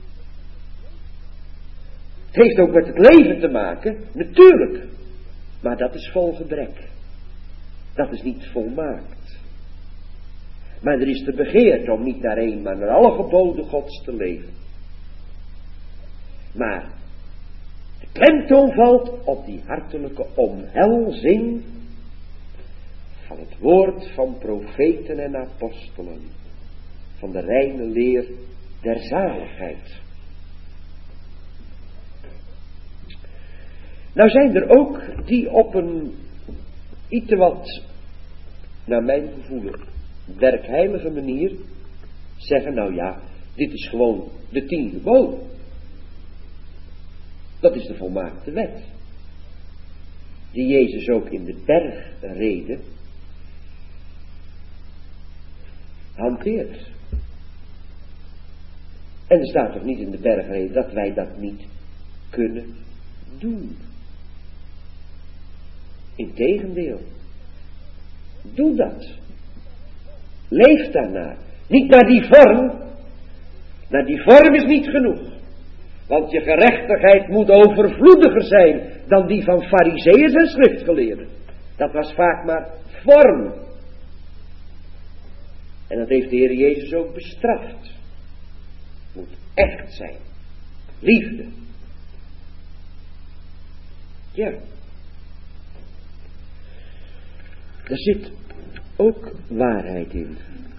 Het heeft ook met het leven te maken, natuurlijk. Maar dat is vol gebrek. Dat is niet volmaakt. Maar er is te begeerd om niet naar één, maar naar alle geboden Gods te leven. Maar de klemtoon valt op die hartelijke omhelzing van het woord van profeten en apostelen. Van de reine leer der zaligheid. Nou zijn er ook die op een iets wat, naar mijn gevoel, werkheilige manier zeggen, nou ja, dit is gewoon de tien geboden. Dat is de volmaakte wet. Die Jezus ook in de bergrede hanteert. En er staat toch niet in de bergrede dat wij dat niet kunnen doen. Integendeel. Doe dat. Leef daarnaar. Niet naar die vorm. Naar die vorm is niet genoeg. Want je gerechtigheid moet overvloediger zijn dan die van farizeeërs en schriftgeleerden. Dat was vaak maar vorm. En dat heeft de Heer Jezus ook bestraft. Het moet echt zijn. Liefde. Ja. Er zit ook waarheid in.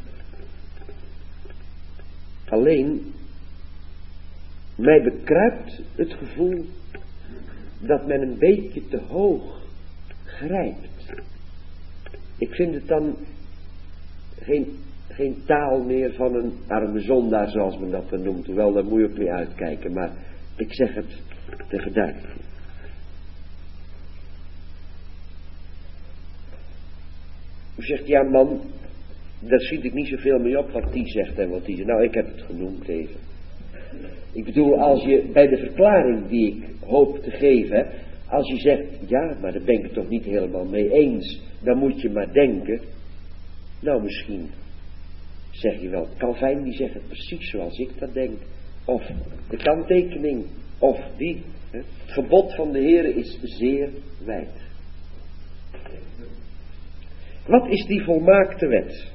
Alleen, mij bekruipt het gevoel dat men een beetje te hoog grijpt. Ik vind het dan geen, geen taal meer van een arme zondaar zoals men dat dan noemt. Hoewel, daar moet je ook mee uitkijken. Maar ik zeg het te verduidelijken. U zegt, ja man, daar schiet ik niet zoveel mee op wat die zegt en wat die zegt. Nou, ik heb het genoemd even. Ik bedoel, als je bij de verklaring die ik hoop te geven, als je zegt, ja, maar daar ben ik het toch niet helemaal mee eens, dan moet je maar denken, nou misschien zeg je wel, Calvijn die zegt het precies zoals ik dat denk, of de kanttekening, of die, hè. Het gebod van de Heere is zeer wijd. Wat is die volmaakte wet?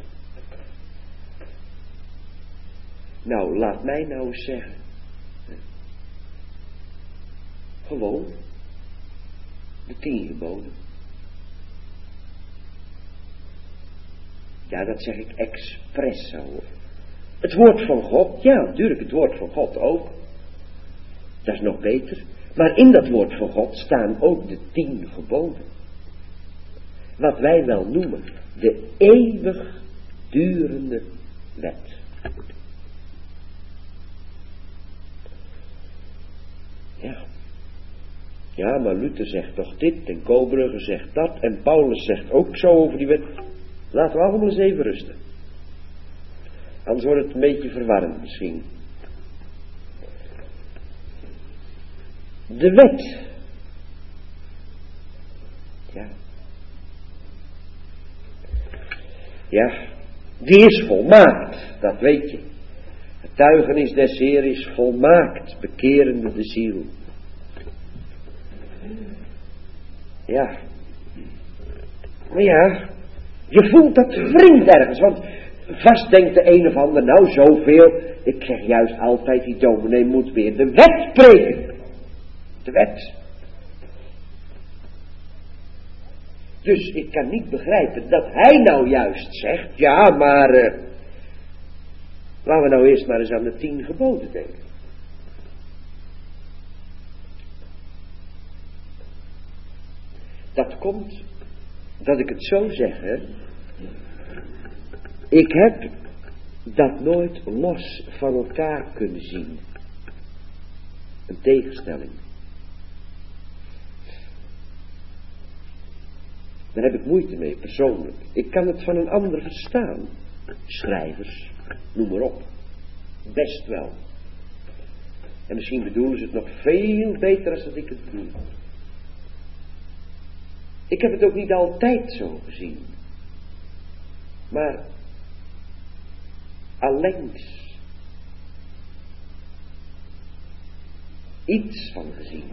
Nou, laat mij nou eens zeggen. Gewoon. De tien geboden. Ja, dat zeg ik expres zo. Het woord van God, ja, natuurlijk het woord van God ook. Dat is nog beter. Maar in dat woord van God staan ook de tien geboden. Wat wij wel noemen de eeuwig durende wet. Ja. Ja, maar Luther zegt toch dit en Kobrugge zegt dat en Paulus zegt ook zo over die wet. Laten we allemaal eens even rusten. Anders wordt het een beetje verwarrend misschien. De wet. Ja. Ja, die is volmaakt, dat weet je. Het getuigenis des Heer is volmaakt, bekerende de ziel. Ja. Maar ja, je voelt dat wringt ergens, want vast denkt de een of ander, nou zoveel, ik zeg juist altijd, die dominee moet weer de wet preken. De wet. Dus ik kan niet begrijpen dat hij nou juist zegt, ja, maar uh, laten we nou eerst maar eens aan de tien geboden denken. Dat komt, dat ik het zo zeg, hè. Ik heb dat nooit los van elkaar kunnen zien. Een tegenstelling. Daar heb ik moeite mee, persoonlijk. Ik kan het van een ander verstaan. Schrijvers, noem maar op. Best wel. En misschien bedoelen ze het nog veel beter als dat ik het bedoel. Ik heb het ook niet altijd zo gezien. Maar allengs iets van gezien.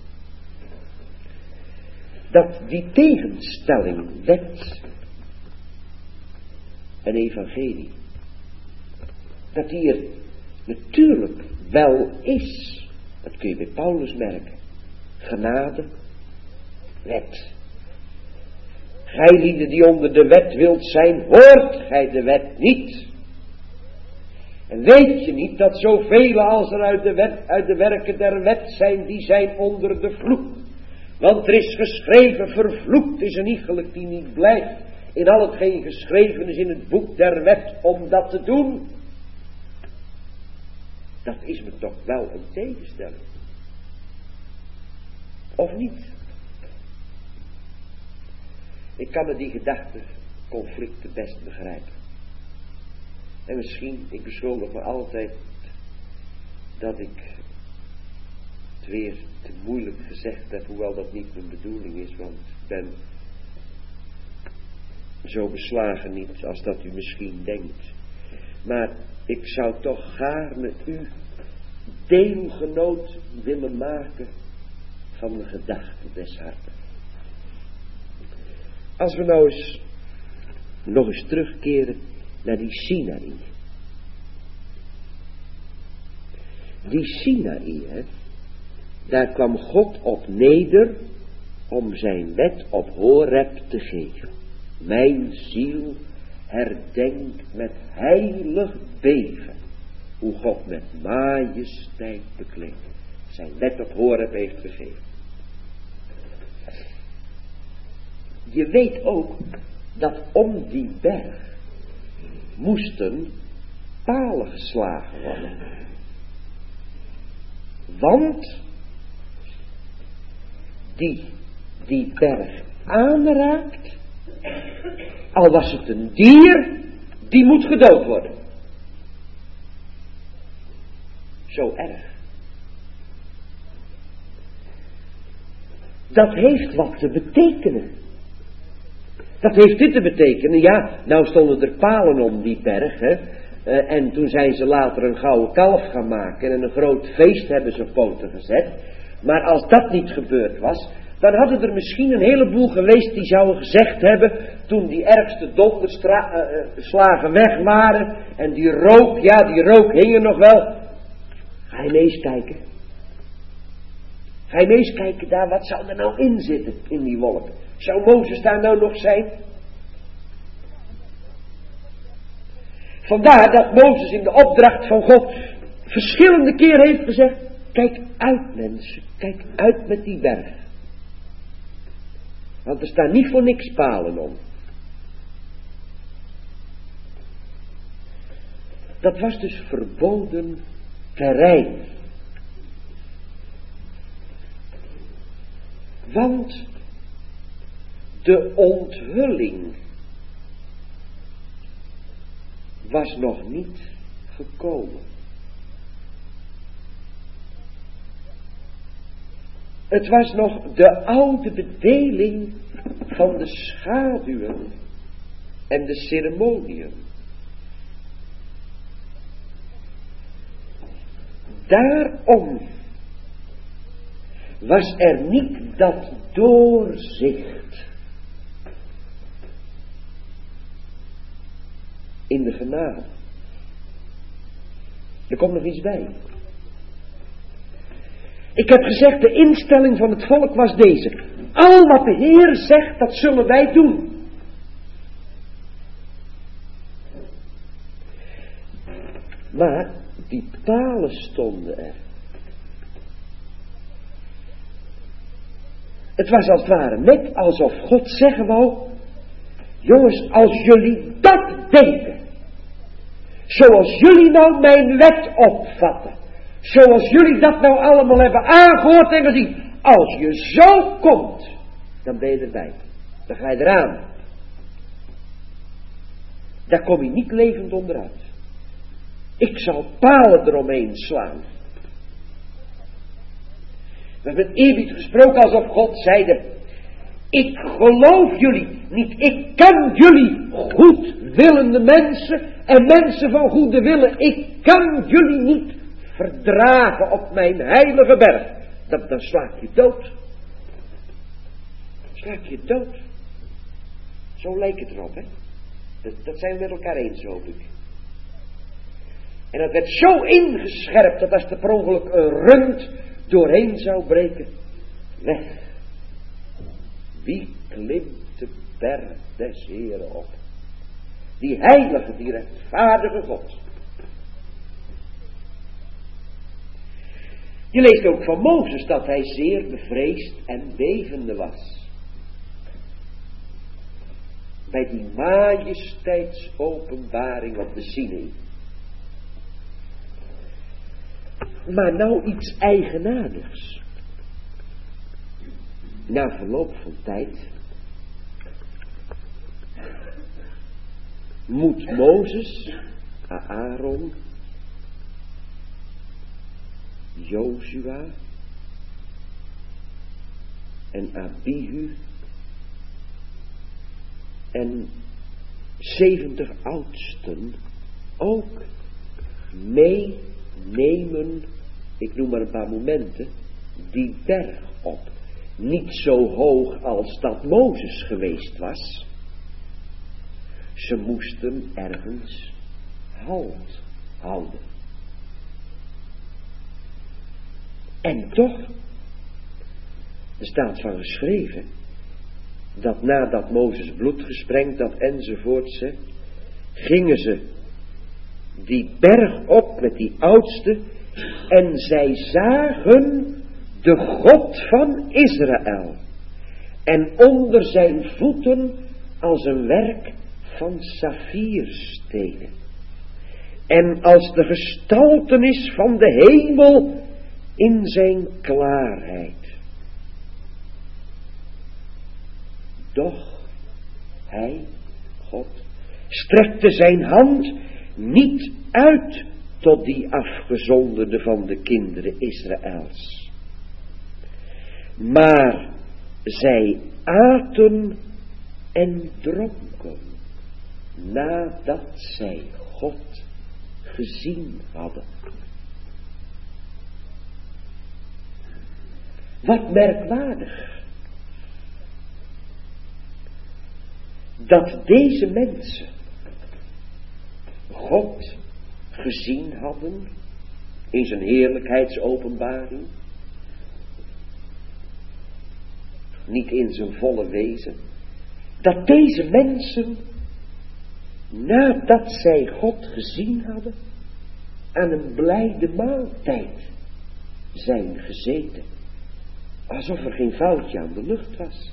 Dat die tegenstelling wet en evangelie, dat die er natuurlijk wel is. Dat kun je bij Paulus merken. Genade, wet. Gij lieden die onder de wet wilt zijn, hoort gij de wet niet. En weet je niet dat zoveel als er uit de, wet, uit de werken der wet zijn, die zijn onder de vloek. Want er is geschreven, vervloekt is een iegelijk die niet blijft in al hetgeen geschreven is in het boek der wet om dat te doen. Dat is me toch wel een tegenstelling. Of niet? Ik kan me die gedachteconflicten best begrijpen. En misschien, ik beschuldig me altijd dat ik het weer te moeilijk gezegd heb, hoewel dat niet mijn bedoeling is, want ik ben zo beslagen niet als dat u misschien denkt. Maar ik zou toch gaarne u deelgenoot willen maken van de gedachte des harten. Als we nou eens nog eens terugkeren naar die Sinaï. Die Sinaï, hè, daar kwam God op neder om zijn wet op Horeb te geven. Mijn ziel herdenkt met heilig beven hoe God met majesteit bekleed zijn wet op Horeb heeft gegeven. Je weet ook dat om die berg moesten palen geslagen worden. Want die die berg aanraakt, al was het een dier, die moet gedood worden. Zo erg. Dat heeft wat te betekenen. Dat heeft dit te betekenen. Ja, nou stonden er palen om die berg, hè. Uh, en toen zijn ze later een gouden kalf gaan maken en een groot feest hebben ze op poten gezet. Maar als dat niet gebeurd was, dan hadden er misschien een heleboel geweest die zouden gezegd hebben, toen die ergste donderslagen weg waren en die rook, ja die rook hing er nog wel. Ga je eens kijken. Ga je eens kijken daar, wat zou er nou in zitten in die wolk? Zou Mozes daar nou nog zijn? Vandaar dat Mozes in de opdracht van God verschillende keren heeft gezegd, kijk uit mensen, kijk uit met die berg. Want er staan niet voor niks palen om. Dat was dus verboden terrein. Want de onthulling was nog niet gekomen. Het was nog de oude bedeling van de schaduwen en de ceremoniën. Daarom was er niet dat doorzicht in de genade. Er komt nog iets bij. Ik heb gezegd, de instelling van het volk was deze. Al wat de Heer zegt, dat zullen wij doen. Maar die palen stonden er. Het was als het ware net alsof God zeggen wou, jongens, als jullie dat deden, zoals jullie nou mijn wet opvatten, zoals jullie dat nou allemaal hebben aangehoord en gezien, als je zo komt, dan ben je erbij. Dan ga je eraan. Daar kom je niet levend onderuit. Ik zal palen eromheen slaan. We hebben eerbied gesproken alsof God zeide, ik geloof jullie niet, ik ken jullie goedwillende mensen en mensen van goede willen, ik kan jullie niet verdragen op mijn heilige berg. Dan, dan sla ik je dood. Dan sla ik je dood. Zo lijkt het erop, hè. Dat, dat zijn we met elkaar eens, hoop ik. En dat werd zo ingescherpt dat als er per ongeluk een rund doorheen zou breken, weg. Wie klimt de berg des Heeren op? Die heilige, die rechtvaardige God. Je leest ook van Mozes dat hij zeer bevreesd en bevende was. Bij die majesteitsopenbaring op de Sinai. Maar nou iets eigenaardigs. Na verloop van tijd moet Mozes, Aaron, Jozua en Abihu en zeventig oudsten ook meenemen, ik noem maar een paar momenten, die berg op. Niet zo hoog als dat Mozes geweest was. Ze moesten ergens halt houden. En toch, er staat van geschreven, dat nadat Mozes bloed gesprengd had enzovoorts, gingen ze die berg op met die oudste en zij zagen de God van Israël en onder zijn voeten als een werk van saffierstenen en als de gestaltenis van de hemel in zijn klaarheid. Doch hij, God, strekte zijn hand niet uit tot die afgezonderde van de kinderen Israëls. Maar zij aten en dronken nadat zij God gezien hadden. Wat merkwaardig. Dat deze mensen God gezien hadden in zijn heerlijkheidsopenbaring. Niet in zijn volle wezen. Dat deze mensen, nadat zij God gezien hadden, aan een blijde maaltijd zijn gezeten. Alsof er geen foutje aan de lucht was.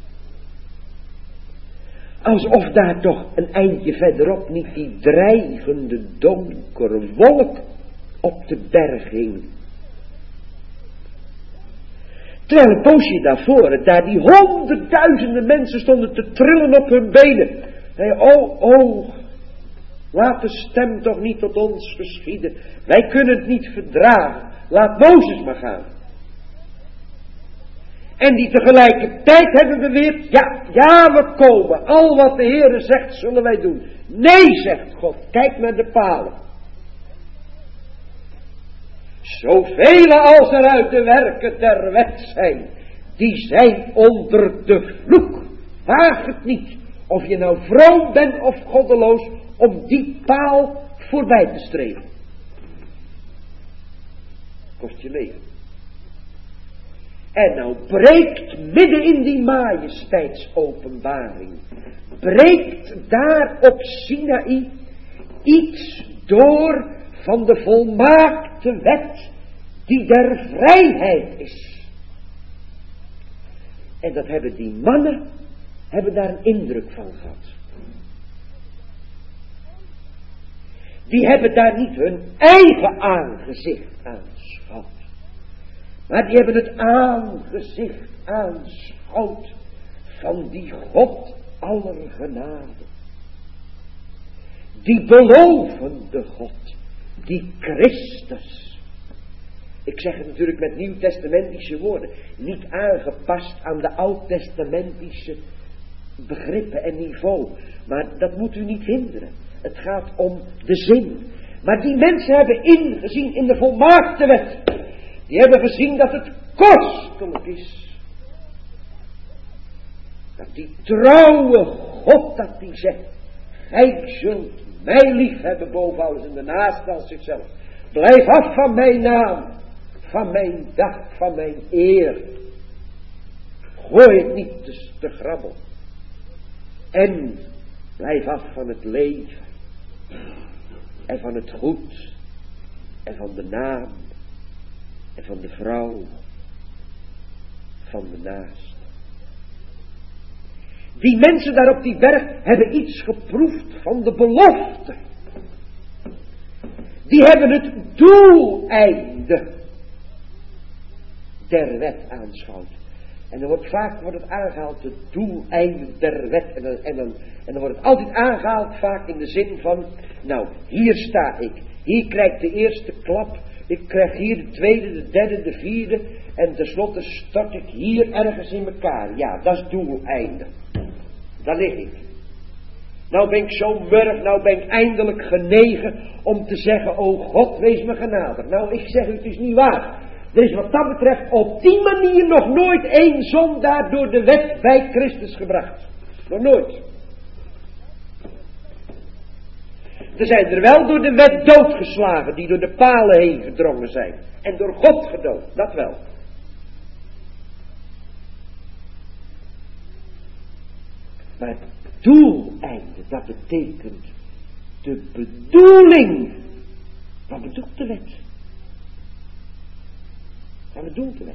Alsof daar toch een eindje verderop niet die dreigende donkere wolk op de berg hing. Terwijl een poosje daarvoor, daar die honderdduizenden mensen stonden te trillen op hun benen. En oh, oh, laat de stem toch niet tot ons geschieden. Wij kunnen het niet verdragen. Laat Mozes maar gaan. En die tegelijkertijd hebben beweerd, ja, ja, we komen. Al wat de Heere zegt, zullen wij doen. Nee, zegt God, kijk naar de palen. Zoveel als er uit de werken der wet zijn, die zijn onder de vloek. Waag het niet, of je nou vroom bent of goddeloos, om die paal voorbij te streven. Kost je leven. En nou breekt midden in die majesteitsopenbaring, breekt daar op Sinaï iets door van de volmaakte wet die der vrijheid is. En dat hebben die mannen, hebben daar een indruk van gehad. Die hebben daar niet hun eigen aangezicht aanschouwd, maar die hebben het aangezicht aanschouwd van die God aller genade. Die belovende God, die Christus. Ik zeg het natuurlijk met nieuwtestamentische woorden, niet aangepast aan de oud-testamentische begrippen en niveau. Maar dat moet u niet hinderen. Het gaat om de zin. Maar die mensen hebben ingezien in de volmaakte wet. Die hebben gezien dat het kostelijk is. Dat die trouwe God, dat die zegt, gij zult mij lief hebben boven alles en de naaste als zichzelf. Blijf af van mijn naam, van mijn dag, van mijn eer. Gooi het niet te, te grabbel. En blijf af van het leven. En van het goed. En van de naam. En van de vrouw. Van de naast. Die mensen daar op die berg hebben iets geproefd van de belofte. Die hebben het doeleinde der wet aanschouwd. En dan wordt vaak wordt het aangehaald, het doeleinde der wet. En dan, en, dan, en dan wordt het altijd aangehaald vaak in de zin van, nou, hier sta ik. Hier krijg ik de eerste klap. Ik krijg hier de tweede, de derde, de vierde. En tenslotte stort ik hier ergens in elkaar. Ja, dat is doeleinde. Daar lig ik. Nou ben ik zo murf, nou ben ik eindelijk genegen om te zeggen, o God, wees me genadig. Nou, ik zeg u, het is niet waar. Er is wat dat betreft op die manier nog nooit één zondaar door de wet bij Christus gebracht. Nog nooit. Er zijn er wel door de wet doodgeslagen, die door de palen heen gedrongen zijn. En door God gedood, dat wel. Maar het doeleinde, dat betekent de bedoeling. Wat bedoelt de wet? Wat bedoelt de wet?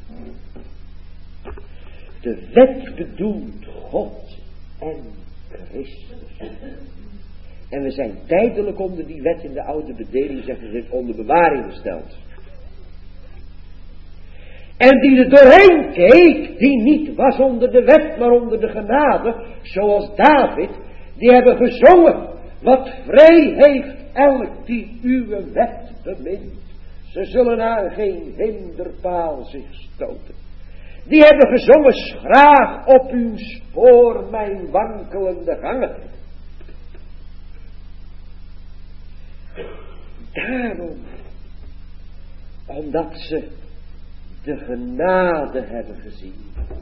De wet bedoelt God en Christus. En we zijn tijdelijk onder die wet in de oude bedeling, zeggen ze, onder bewaring gesteld. En die er doorheen keek, die niet was onder de wet, maar onder de genade, zoals David, die hebben gezongen, wat vrij heeft elk die uw wet bemint. Ze zullen aan geen hinderpaal zich stoten. Die hebben gezongen, schraag op uw spoor mijn wankelende gangen. Daarom, omdat ze de genade hebben gezien,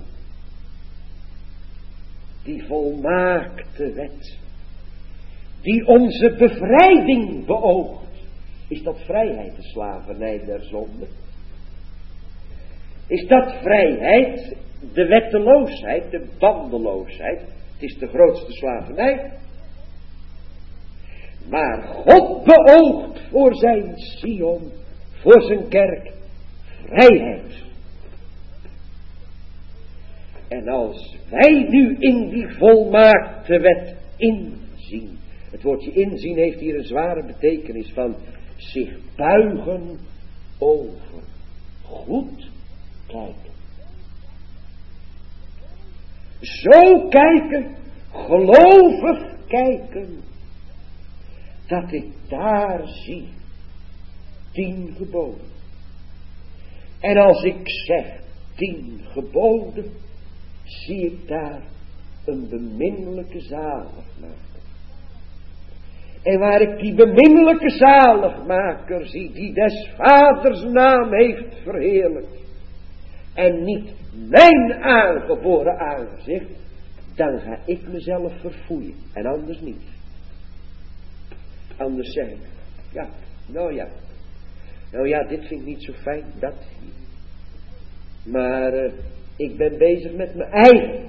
die volmaakte wet, die onze bevrijding beoogt. Is dat vrijheid, de slavernij der zonde? Is dat vrijheid, de wetteloosheid, de bandeloosheid? Het is de grootste slavernij. Maar God beoogt voor zijn Sion, voor zijn kerk, vrijheid. En als wij nu in die volmaakte wet inzien. Het woordje inzien heeft hier een zware betekenis van zich buigen over. Goed kijken. Zo kijken, gelovig kijken, dat ik daar zie tien geboden. En als ik zeg tien geboden, zie ik daar een beminnelijke zaligmaker. En waar ik die beminnelijke zaligmaker zie, die des vaders naam heeft verheerlijkt. En niet mijn aangeboren aangezicht, dan ga ik mezelf verfoeien. En anders niet. Anders zeg ik, ja, nou ja. Nou ja, dit vind ik niet zo fijn, dat. Maar uh, ik ben bezig met mijn eigen.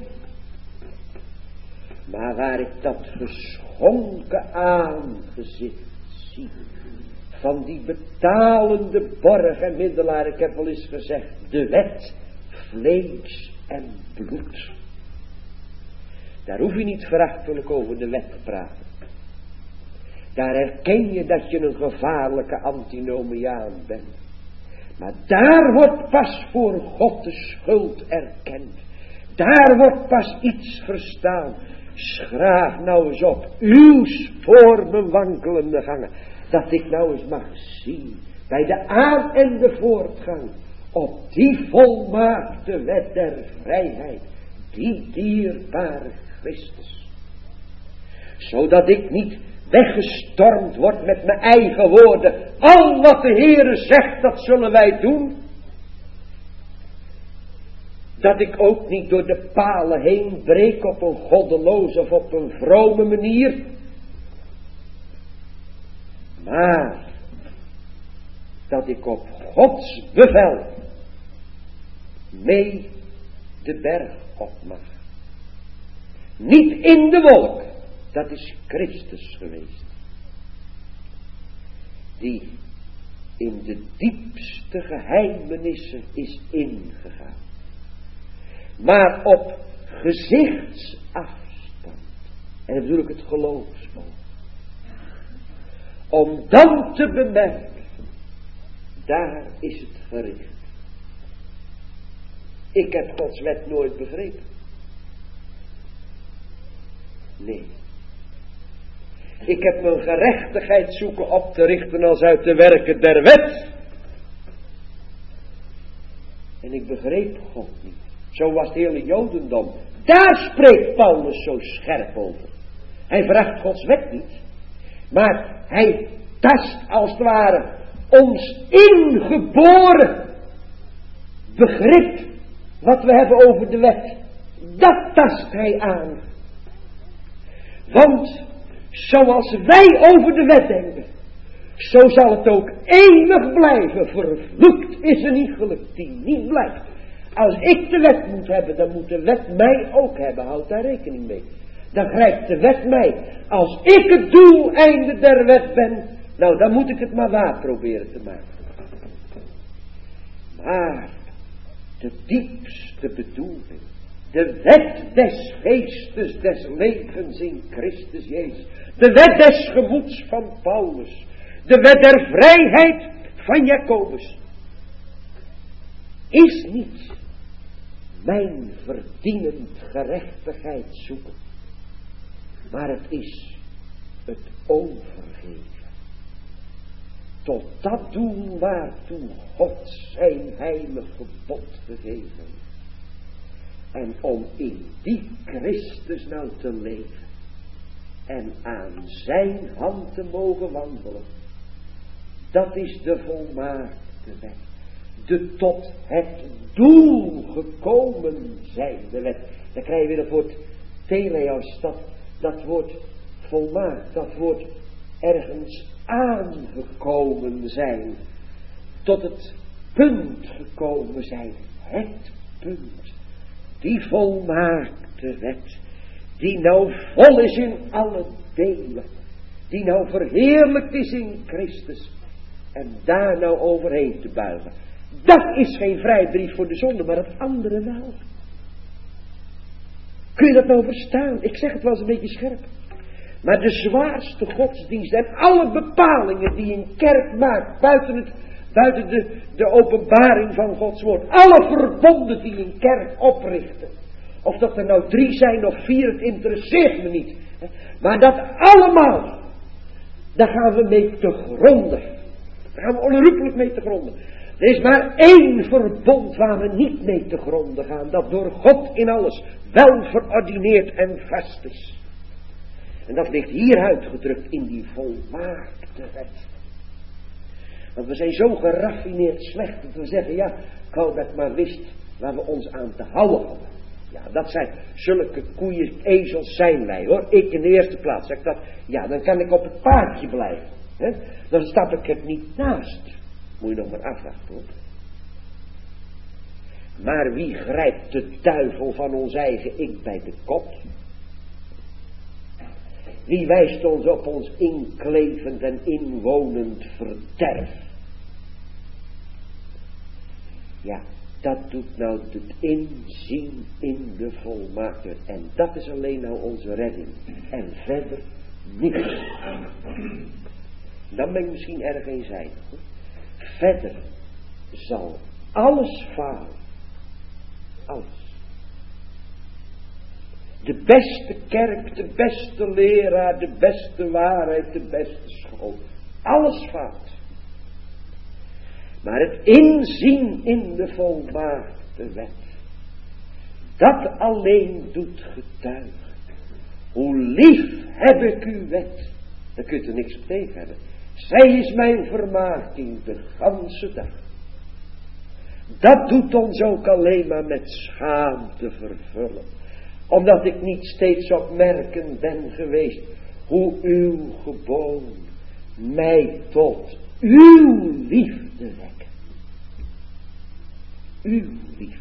Maar waar ik dat geschonken aangezicht zie, van die betalende borg en middelaar, ik heb wel eens gezegd, de wet, vlees en bloed. Daar hoef je niet verachtelijk over de wet te praten. Daar herken je dat je een gevaarlijke antinomiaan bent. Maar daar wordt pas voor God de schuld erkend. Daar wordt pas iets verstaan. Schraag nou eens op, uw voor mijn wankelende gangen, dat ik nou eens mag zien, bij de aan- en de voortgang, op die volmaakte wet der vrijheid, die dierbare Christus. Zodat ik niet weggestormd word met mijn eigen woorden, al wat de Heere zegt, dat zullen wij doen. Dat ik ook niet door de palen heen breek op een goddeloze of op een vrome manier. Maar dat ik op Gods bevel mee de berg op mag. Niet in de wolk, dat is Christus geweest. Die in de diepste geheimenissen is ingegaan. Maar op gezichtsafstand. En dan bedoel ik het geloofsboom. Om dan te bemerken. Daar is het gericht. Ik heb Gods wet nooit begrepen. Nee. Ik heb mijn gerechtigheid zoeken op te richten als uit de werken der wet. En ik begreep God niet. Zo was het hele Jodendom. Daar spreekt Paulus zo scherp over. Hij vraagt Gods wet niet. Maar hij tast als het ware ons ingeboren begrip wat we hebben over de wet. Dat tast hij aan. Want zoals wij over de wet denken, zo zal het ook eeuwig blijven. Vervloekt is een iegelijk die niet blijft. Als ik de wet moet hebben, dan moet de wet mij ook hebben. Houd daar rekening mee. Dan grijpt de wet mij. Als ik het doeleinde der wet ben, nou dan moet ik het maar waar proberen te maken. Maar de diepste bedoeling, de wet des geestes des levens in Christus Jezus, de wet des gemoeds van Paulus, de wet der vrijheid van Jacobus, is niet mijn verdienend gerechtigheid zoeken, maar het is het overgeven. Tot dat doel waartoe God zijn heilig gebod gegeven heeft. En om in die Christus nou te leven. En aan zijn hand te mogen wandelen. Dat is de volmaakte wet. De tot het doel gekomen zijnde wet. Dan krijg je weer het woord teleos. Dat, dat woord volmaakt. Dat woord ergens aangekomen zijn. Tot het punt gekomen zijn. Het punt. Die volmaakte wet. Die nou vol is in alle delen. Die nou verheerlijkt is in Christus. En daar nou overheen te buigen. Dat is geen vrijbrief voor de zonde, maar het andere wel. Kun je dat nou verstaan? Ik zeg het wel eens een beetje scherp. Maar de zwaarste godsdienst en alle bepalingen die een kerk maakt, buiten, het, buiten de, de openbaring van Gods woord. Alle verbonden die een kerk oprichten. Of dat er nou drie zijn of vier, het interesseert me niet. Maar dat allemaal, daar gaan we mee te gronden. Daar gaan we onherroepelijk mee te gronden. Er is maar één verbond waar we niet mee te gronden gaan. Dat door God in alles wel verordineerd en vast is. En dat ligt hier uitgedrukt in die volmaakte wet. Want we zijn zo geraffineerd slecht dat we zeggen, ja, ik wou dat ik maar wist waar we ons aan te houden hadden. Ja, dat zijn zulke koeien, ezels zijn wij hoor. Ik in de eerste plaats. Zeg ik dat, ja, dan kan ik op het paardje blijven. Hè? Dan stap ik het niet naast. Moet je nog maar afwachten hoor. Maar wie grijpt de duivel van ons eigen ik bij de kop? Wie wijst ons op ons inklevend en inwonend verderf? Ja, dat doet nou het inzien in de volmaakte. En dat is alleen nou onze redding. En verder niets. Dan ben ik misschien erg eenzijdig. Verder zal alles falen. Alles. De beste kerk, de beste leraar, de beste waarheid, de beste school. Alles faalt. Maar het inzien in de volmaakte wet, dat alleen doet getuigen. Hoe lief heb ik uw wet. Daar kunt u niks op tegen hebben. Zij is mijn vermaking de ganse dag. Dat doet ons ook alleen maar met schaamte vervullen. Omdat ik niet steeds opmerkend ben geweest hoe uw geboden mij tot uw liefde wekken. Uw liefde.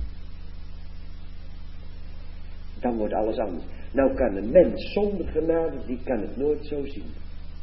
Dan wordt alles anders. Nou kan een mens zonder genade, die kan het nooit zo zien.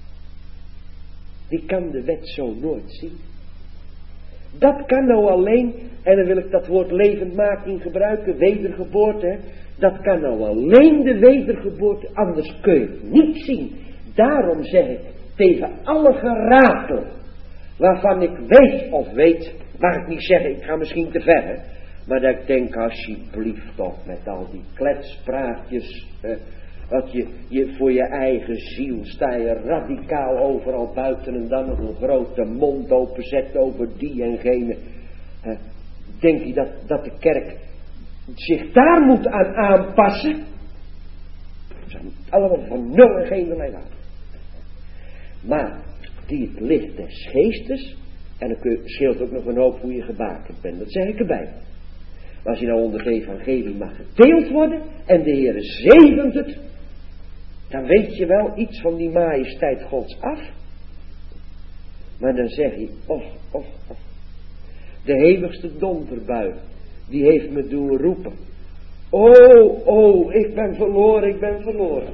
Die kan de wet zo nooit zien. Dat kan nou alleen, en dan wil ik dat woord levendmaking gebruiken, wedergeboorte, hè. Dat kan nou alleen de wedergeboorte, anders kun je het niet zien. Daarom zeg ik tegen alle geratel, waarvan ik weet of weet, mag ik niet zeggen, ik ga misschien te ver, hè, maar dat ik denk, alsjeblieft toch, met al die kletspraatjes, hè, dat je, je voor je eigen ziel sta je radicaal overal buiten en dan nog een grote mond openzet over die en gene. Hè. Denk je dat, dat de kerk zich daar moet aan aanpassen? Dat zijn allemaal van nul en geen waarde. Maar die het licht des geestes, en dan kun je, scheelt ook nog een hoop hoe je gebakend bent, dat zeg ik erbij. Maar als je nou onder de evangelie mag gedeeld worden en de Heere zegent het, dan weet je wel iets van die majesteit Gods af. Maar dan zeg je, och, och, och. De hevigste donderbui, die heeft me doen roepen. Oh, oh, ik ben verloren, ik ben verloren.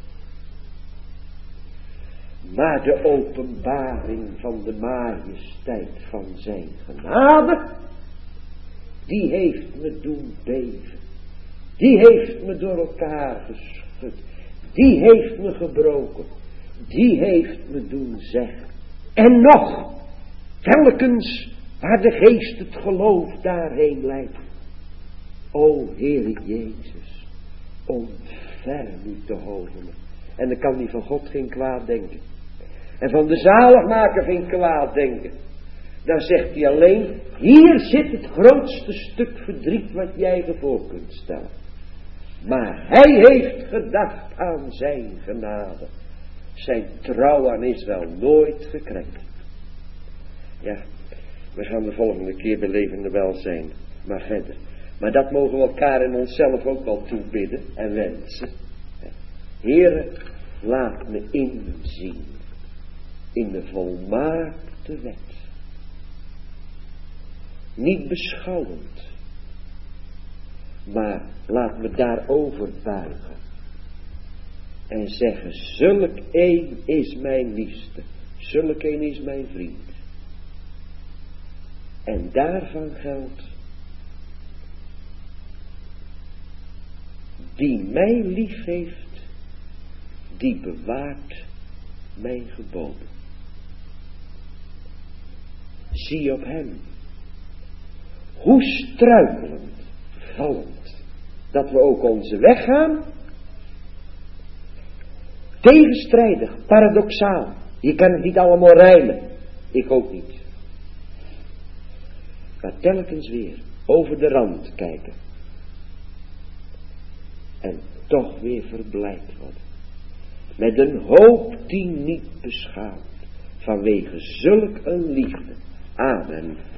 Maar de openbaring van de majesteit van zijn genade, die heeft me doen beven. Die heeft me door elkaar geschud. Die heeft me gebroken. Die heeft me doen zeggen. En nog, telkens waar de geest het geloof daarheen leidt. O Heer Jezus, ontferm u te hoven. En dan kan die van God geen kwaad denken. En van de zaligmaker geen kwaad denken. Dan zegt hij alleen, hier zit het grootste stuk verdriet wat jij je voor kunt stellen. Maar hij heeft gedacht aan zijn genade. Zijn trouw aan Israël nooit gekrenkt. Ja, we gaan de volgende keer bij levende welzijn. Maar verder. Maar dat mogen we elkaar en onszelf ook wel toebidden en wensen. Heere, laat me inzien in de volmaakte wet. Niet beschouwend, maar laat me daarover buigen. En zeggen, zulk een is mijn liefste, zulk een is mijn vriend. En daarvan geldt, die mij lief heeft, die bewaart mijn geboden. Zie op hem, hoe struikelend, vallend, dat we ook onze weg gaan. Tegenstrijdig, paradoxaal. Je kan het niet allemaal rijmen. Ik ook niet. Maar telkens weer over de rand kijken. En toch weer verblijd worden. met een hoop die niet beschaamt, vanwege zulk een liefde. Amen.